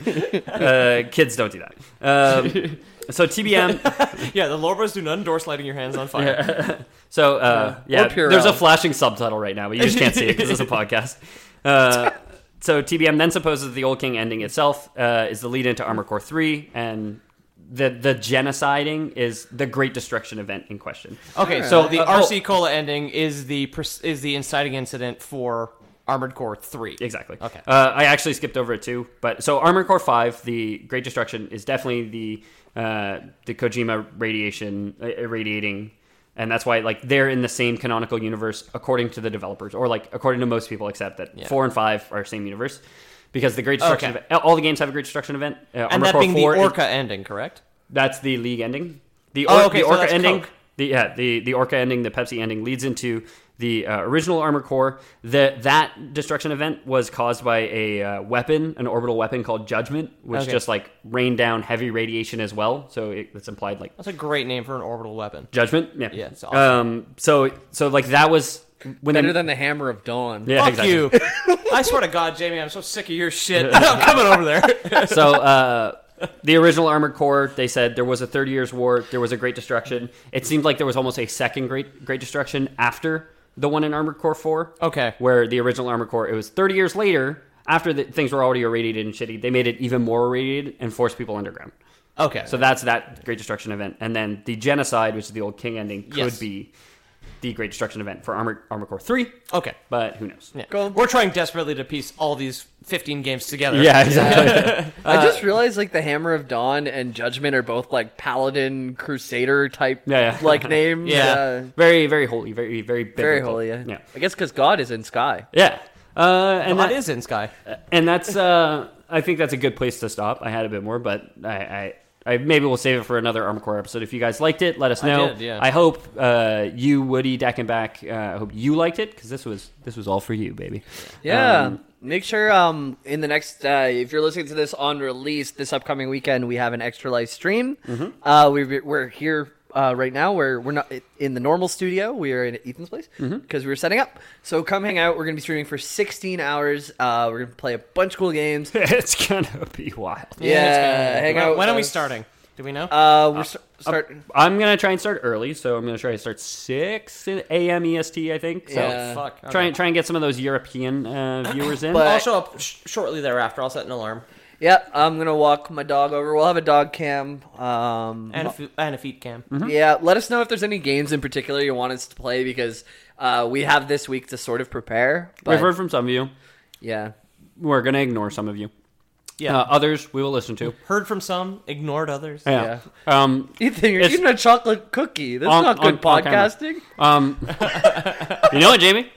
C: Uh, kids don't do that. Um, so T B M.
B: Yeah, the Lorbos do not endorse lighting your hands on fire.
C: So uh, yeah,
D: Or Purell.
C: there's a flashing subtitle right now, but you just can't see it because it's a podcast. Uh, so T B M then supposes the Old King ending itself uh, is the lead into Armored Core three, and the the genociding is the Great Destruction event in question.
B: Okay, so the
C: Uh, oh.
B: R C Cola ending is the pres- is the inciting incident for Armored Core three.
C: Exactly.
B: Okay.
C: Uh, I actually skipped over it too, but so Armored Core five, the Great Destruction, is definitely the uh, the Kojima radiation uh, irradiating, and that's why like they're in the same canonical universe according to the developers, or like according to most people, except that
B: Yeah.
C: four and five are same universe because the Great Destruction
B: Okay.
C: event, all the games have a Great Destruction event. Uh,
B: And
C: Armored
B: that
C: Core
B: being the
C: four is-
B: Orca ending, correct?
C: That's the League ending. The,
B: Oh,
C: or-
B: okay,
C: the
B: so
C: Orca
B: that's
C: ending.
B: Coke.
C: The, yeah, the, the Orca ending, the Pepsi ending leads into the uh, original Armored Core. The, that destruction event was caused by a uh, weapon, an orbital weapon called Judgment, which
B: Okay.
C: just like rained down heavy radiation as well. So it, it's implied like
B: That's a great name for an orbital weapon.
C: Judgment. Yeah.
B: Yeah, it's awesome.
C: Um. So so like that was when
D: Better
C: the,
D: than the Hammer of Dawn.
C: yeah,
B: Fuck
C: exactly.
B: you. I swear to God, Jamie, I'm so sick of your shit. I'm coming over there.
C: So uh, the original Armored Core, they said there was a thirty years war, there was a Great Destruction. It seemed like there was almost a second Great Great Destruction after the one in Armored Core four.
B: Okay.
C: Where the original Armored Core, it was thirty years later, after the, things were already irradiated and shitty, they made it even more irradiated and forced people underground.
B: Okay.
C: So that's that Great Destruction event. And then the Genocide, which is the old King ending, could
B: Yes.
C: be the Great Destruction event for Armored, Armored Core three.
B: Okay.
C: But who knows?
B: Yeah. We're trying desperately to piece all these fifteen games together.
C: Yeah, exactly.
D: I just realized like the Hammer of Dawn and Judgment are both like Paladin Crusader type
C: Yeah, yeah.
D: like names.
B: Yeah.
D: Uh,
C: very, very holy, very, very biblical.
D: very holy. Yeah.
C: Yeah.
D: I guess because God is in sky.
C: Yeah. Uh, and
B: And that
C: that
B: is in Sky.
C: and that's uh, I think that's a good place to stop. I had a bit more, but I, I, I maybe we'll save it for another Armored Core episode. If you guys liked it, let us
B: I
C: know.
B: did, yeah.
C: I hope uh, you, Woody, Dak and Back, uh, I hope you liked it because this was this was all for you, baby.
D: Yeah.
C: Um,
D: Make sure um in the next uh, if you're listening to this on release this upcoming weekend we have an Extra Life stream.
C: Mm-hmm.
D: Uh, we we're here uh, right now. We're we're not in the normal studio. We are in Ethan's place because
C: Mm-hmm.
D: we were setting up. So come hang out. We're gonna be streaming for sixteen hours. Uh, we're gonna play a bunch of cool games.
C: it's gonna be wild.
D: Yeah, hang
B: When,
D: out.
B: when are we
D: with us.
B: starting? Do we know?
D: Uh, we're st- start.
C: I'm gonna try and start early, so I'm gonna try to start six a.m. E S T, I think. So
D: Yeah.
B: Fuck. Okay.
C: try and try and get some of those European uh, viewers in.
D: But-
B: I'll show up sh- shortly thereafter. I'll set an alarm.
D: Yeah, I'm gonna walk my dog over. We'll have a dog cam. Um,
B: And a, f- and a feet cam.
D: Yeah, let us know if there's any games in particular you want us to play because uh, we have this week to sort of prepare. But,
C: We've heard from some of you.
D: yeah.
C: We're gonna ignore some of you.
B: Yeah.
C: Uh, others we will listen to.
B: Heard from some, ignored others.
C: Yeah. Um,
D: Ethan, you're
C: It's-
D: eating a chocolate cookie. That's
C: On-
D: not
C: on-
D: good
C: on camera.
D: podcasting.
C: um, you know what, Jamie?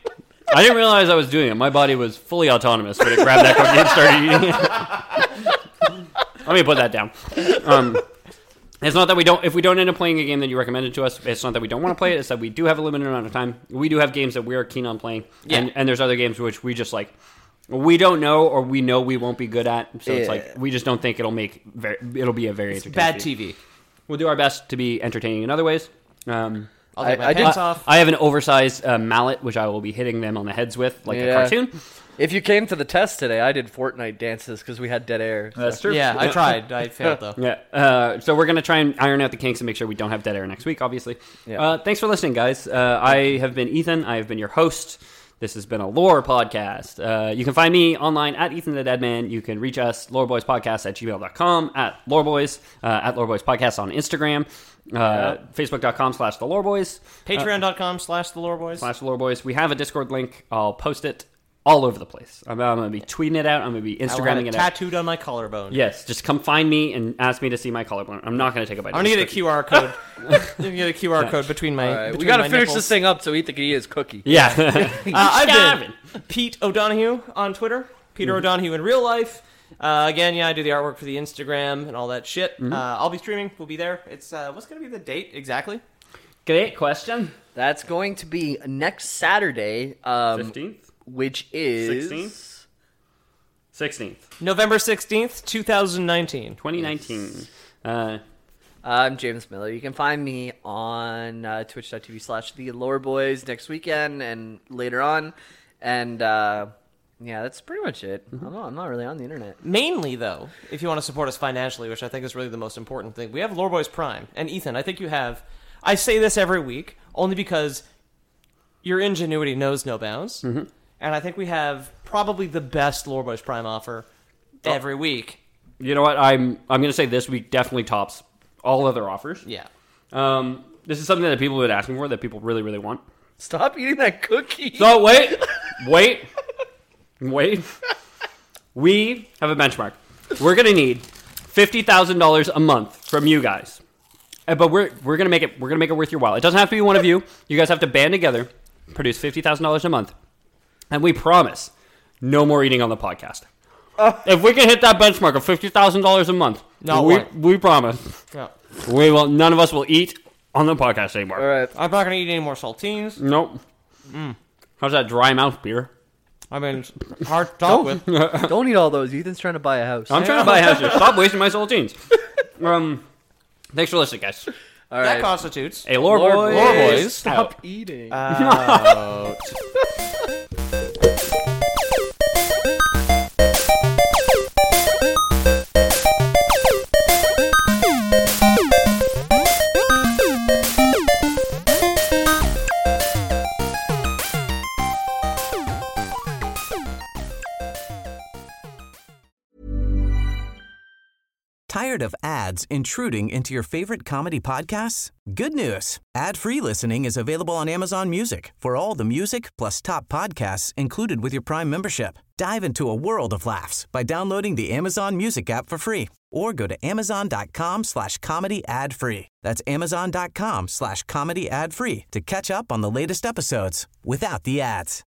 C: I didn't realize I was doing it. My body was fully autonomous when it grabbed that cookie and started eating it. Let me put that down. Um, it's not that we don't, if we don't end up playing a game that you recommended to us, it's not that we don't want to play it, it's that we do have a limited amount of time. We do have games that we're keen on playing,
B: Yeah.
C: and, and there's other games which we just like, we don't know or we know we won't be good at, so it's
D: Yeah.
C: like, we just don't think it'll make, very, it'll be a very entertaining
B: Bad
C: game.
B: T V.
C: We'll do our best to be entertaining in other ways. Um,
B: I'll take
D: I-
B: my
D: I did-
B: pants
C: I,
B: off.
C: I have an oversized uh, mallet, which I will be hitting them on the heads with, like a
D: Yeah.
C: cartoon.
D: If you came to the test today, I did Fortnite dances because we had dead air. so-
C: That's true.
B: Yeah, I tried. I failed though.
C: Yeah. Uh, so we're going to try and iron out the kinks and make sure we don't have dead air next week, obviously.
D: Yeah.
C: Uh, thanks for listening, guys. Uh, I have been Ethan. I have been your host. This has been a Lore podcast. Uh, you can find me online at Ethan the Deadman. You can reach us, loreboyspodcast at gmail dot com, at loreboys, uh, at loreboyspodcast on Instagram, uh, facebook.com slash the loreboys,
B: Patreon.com slash the lore boys.
C: slash the loreboys. We have a Discord link. I'll post it all over the place. I'm, I'm going to be tweeting it out. I'm going to be
B: I will have
C: Instagramming
B: it
C: it out.
B: tattooed on my collarbone.
C: Yes, just come find me and ask me to see my collarbone. I'm not going to take a bite.
B: I'm gonna get a Q R code. I'm gonna get a Q R code between my.
D: All right, we
B: between
D: got to
B: my
D: finish
B: nipples.
C: Uh,
D: this thing up so Ethan can eat his cookie.
C: Yeah.
B: Uh, I've been Pete O'Donohue on Twitter. Peter O'Donohue in real life. Uh, again, yeah, I do the artwork for the Instagram and all that shit. Uh, I'll be streaming. We'll be there. It's uh, what's gonna be the date exactly?
C: Great question.
D: That's going to be next Saturday, um,
C: fifteenth?
D: which is
C: sixteenth? sixteenth.
B: November sixteenth, two thousand nineteen.
C: twenty nineteen. Uh,
D: I'm James Miller. You can find me on uh, twitch.tv slash the Lore Boys next weekend and later on. And uh, yeah, that's pretty much it. I'm, not, I'm not really on the internet.
B: Mainly, though, if you want to support us financially, which I think is really the most important thing, we have Lore Boys Prime. And Ethan, I think you have. I say this every week only because your ingenuity knows no bounds. Mm-hmm. And I think we have probably the best Lore Boys Prime offer every week.
C: you know what? I'm I'm going to say this week definitely tops all other offers.
B: Yeah.
C: Um, this is something that people have been asking for that people really, really want.
D: Stop eating that cookie.
C: So wait, wait, wait. We have a benchmark. We're gonna need fifty thousand dollars a month from you guys, Uh, but we're we're gonna make it we're gonna make it worth your while. It doesn't have to be one of you. You guys have to band together, produce fifty thousand dollars a month, and we promise no more eating on the podcast. If we can hit that benchmark of fifty thousand dollars a month,
B: Not
C: we
B: one.
C: we promise
B: Yeah.
C: we will. None of us will eat on the podcast anymore.
D: All right.
B: I'm not going to eat any more saltines.
C: Nope. How's that dry mouth beer?
B: I mean, it's hard to talk with.
D: Don't eat all those. Ethan's trying to buy a house.
C: I'm trying to buy a house here. Stop wasting my saltines. Um, thanks for listening, guys.
D: All
B: That
D: right.
B: constitutes
C: Hey, Lore,
D: Lore
C: Boys.
B: Lore Boys.
D: Stop eating.
B: out.
E: Tired of ads intruding into your favorite comedy podcasts? Good news. Ad-free listening is available on Amazon Music for all the music plus top podcasts included with your Prime membership. Dive into a world of laughs by downloading the Amazon Music app for free or go to amazon.com slash comedy ad free. That's amazon.com slash comedy ad free to catch up on the latest episodes without the ads.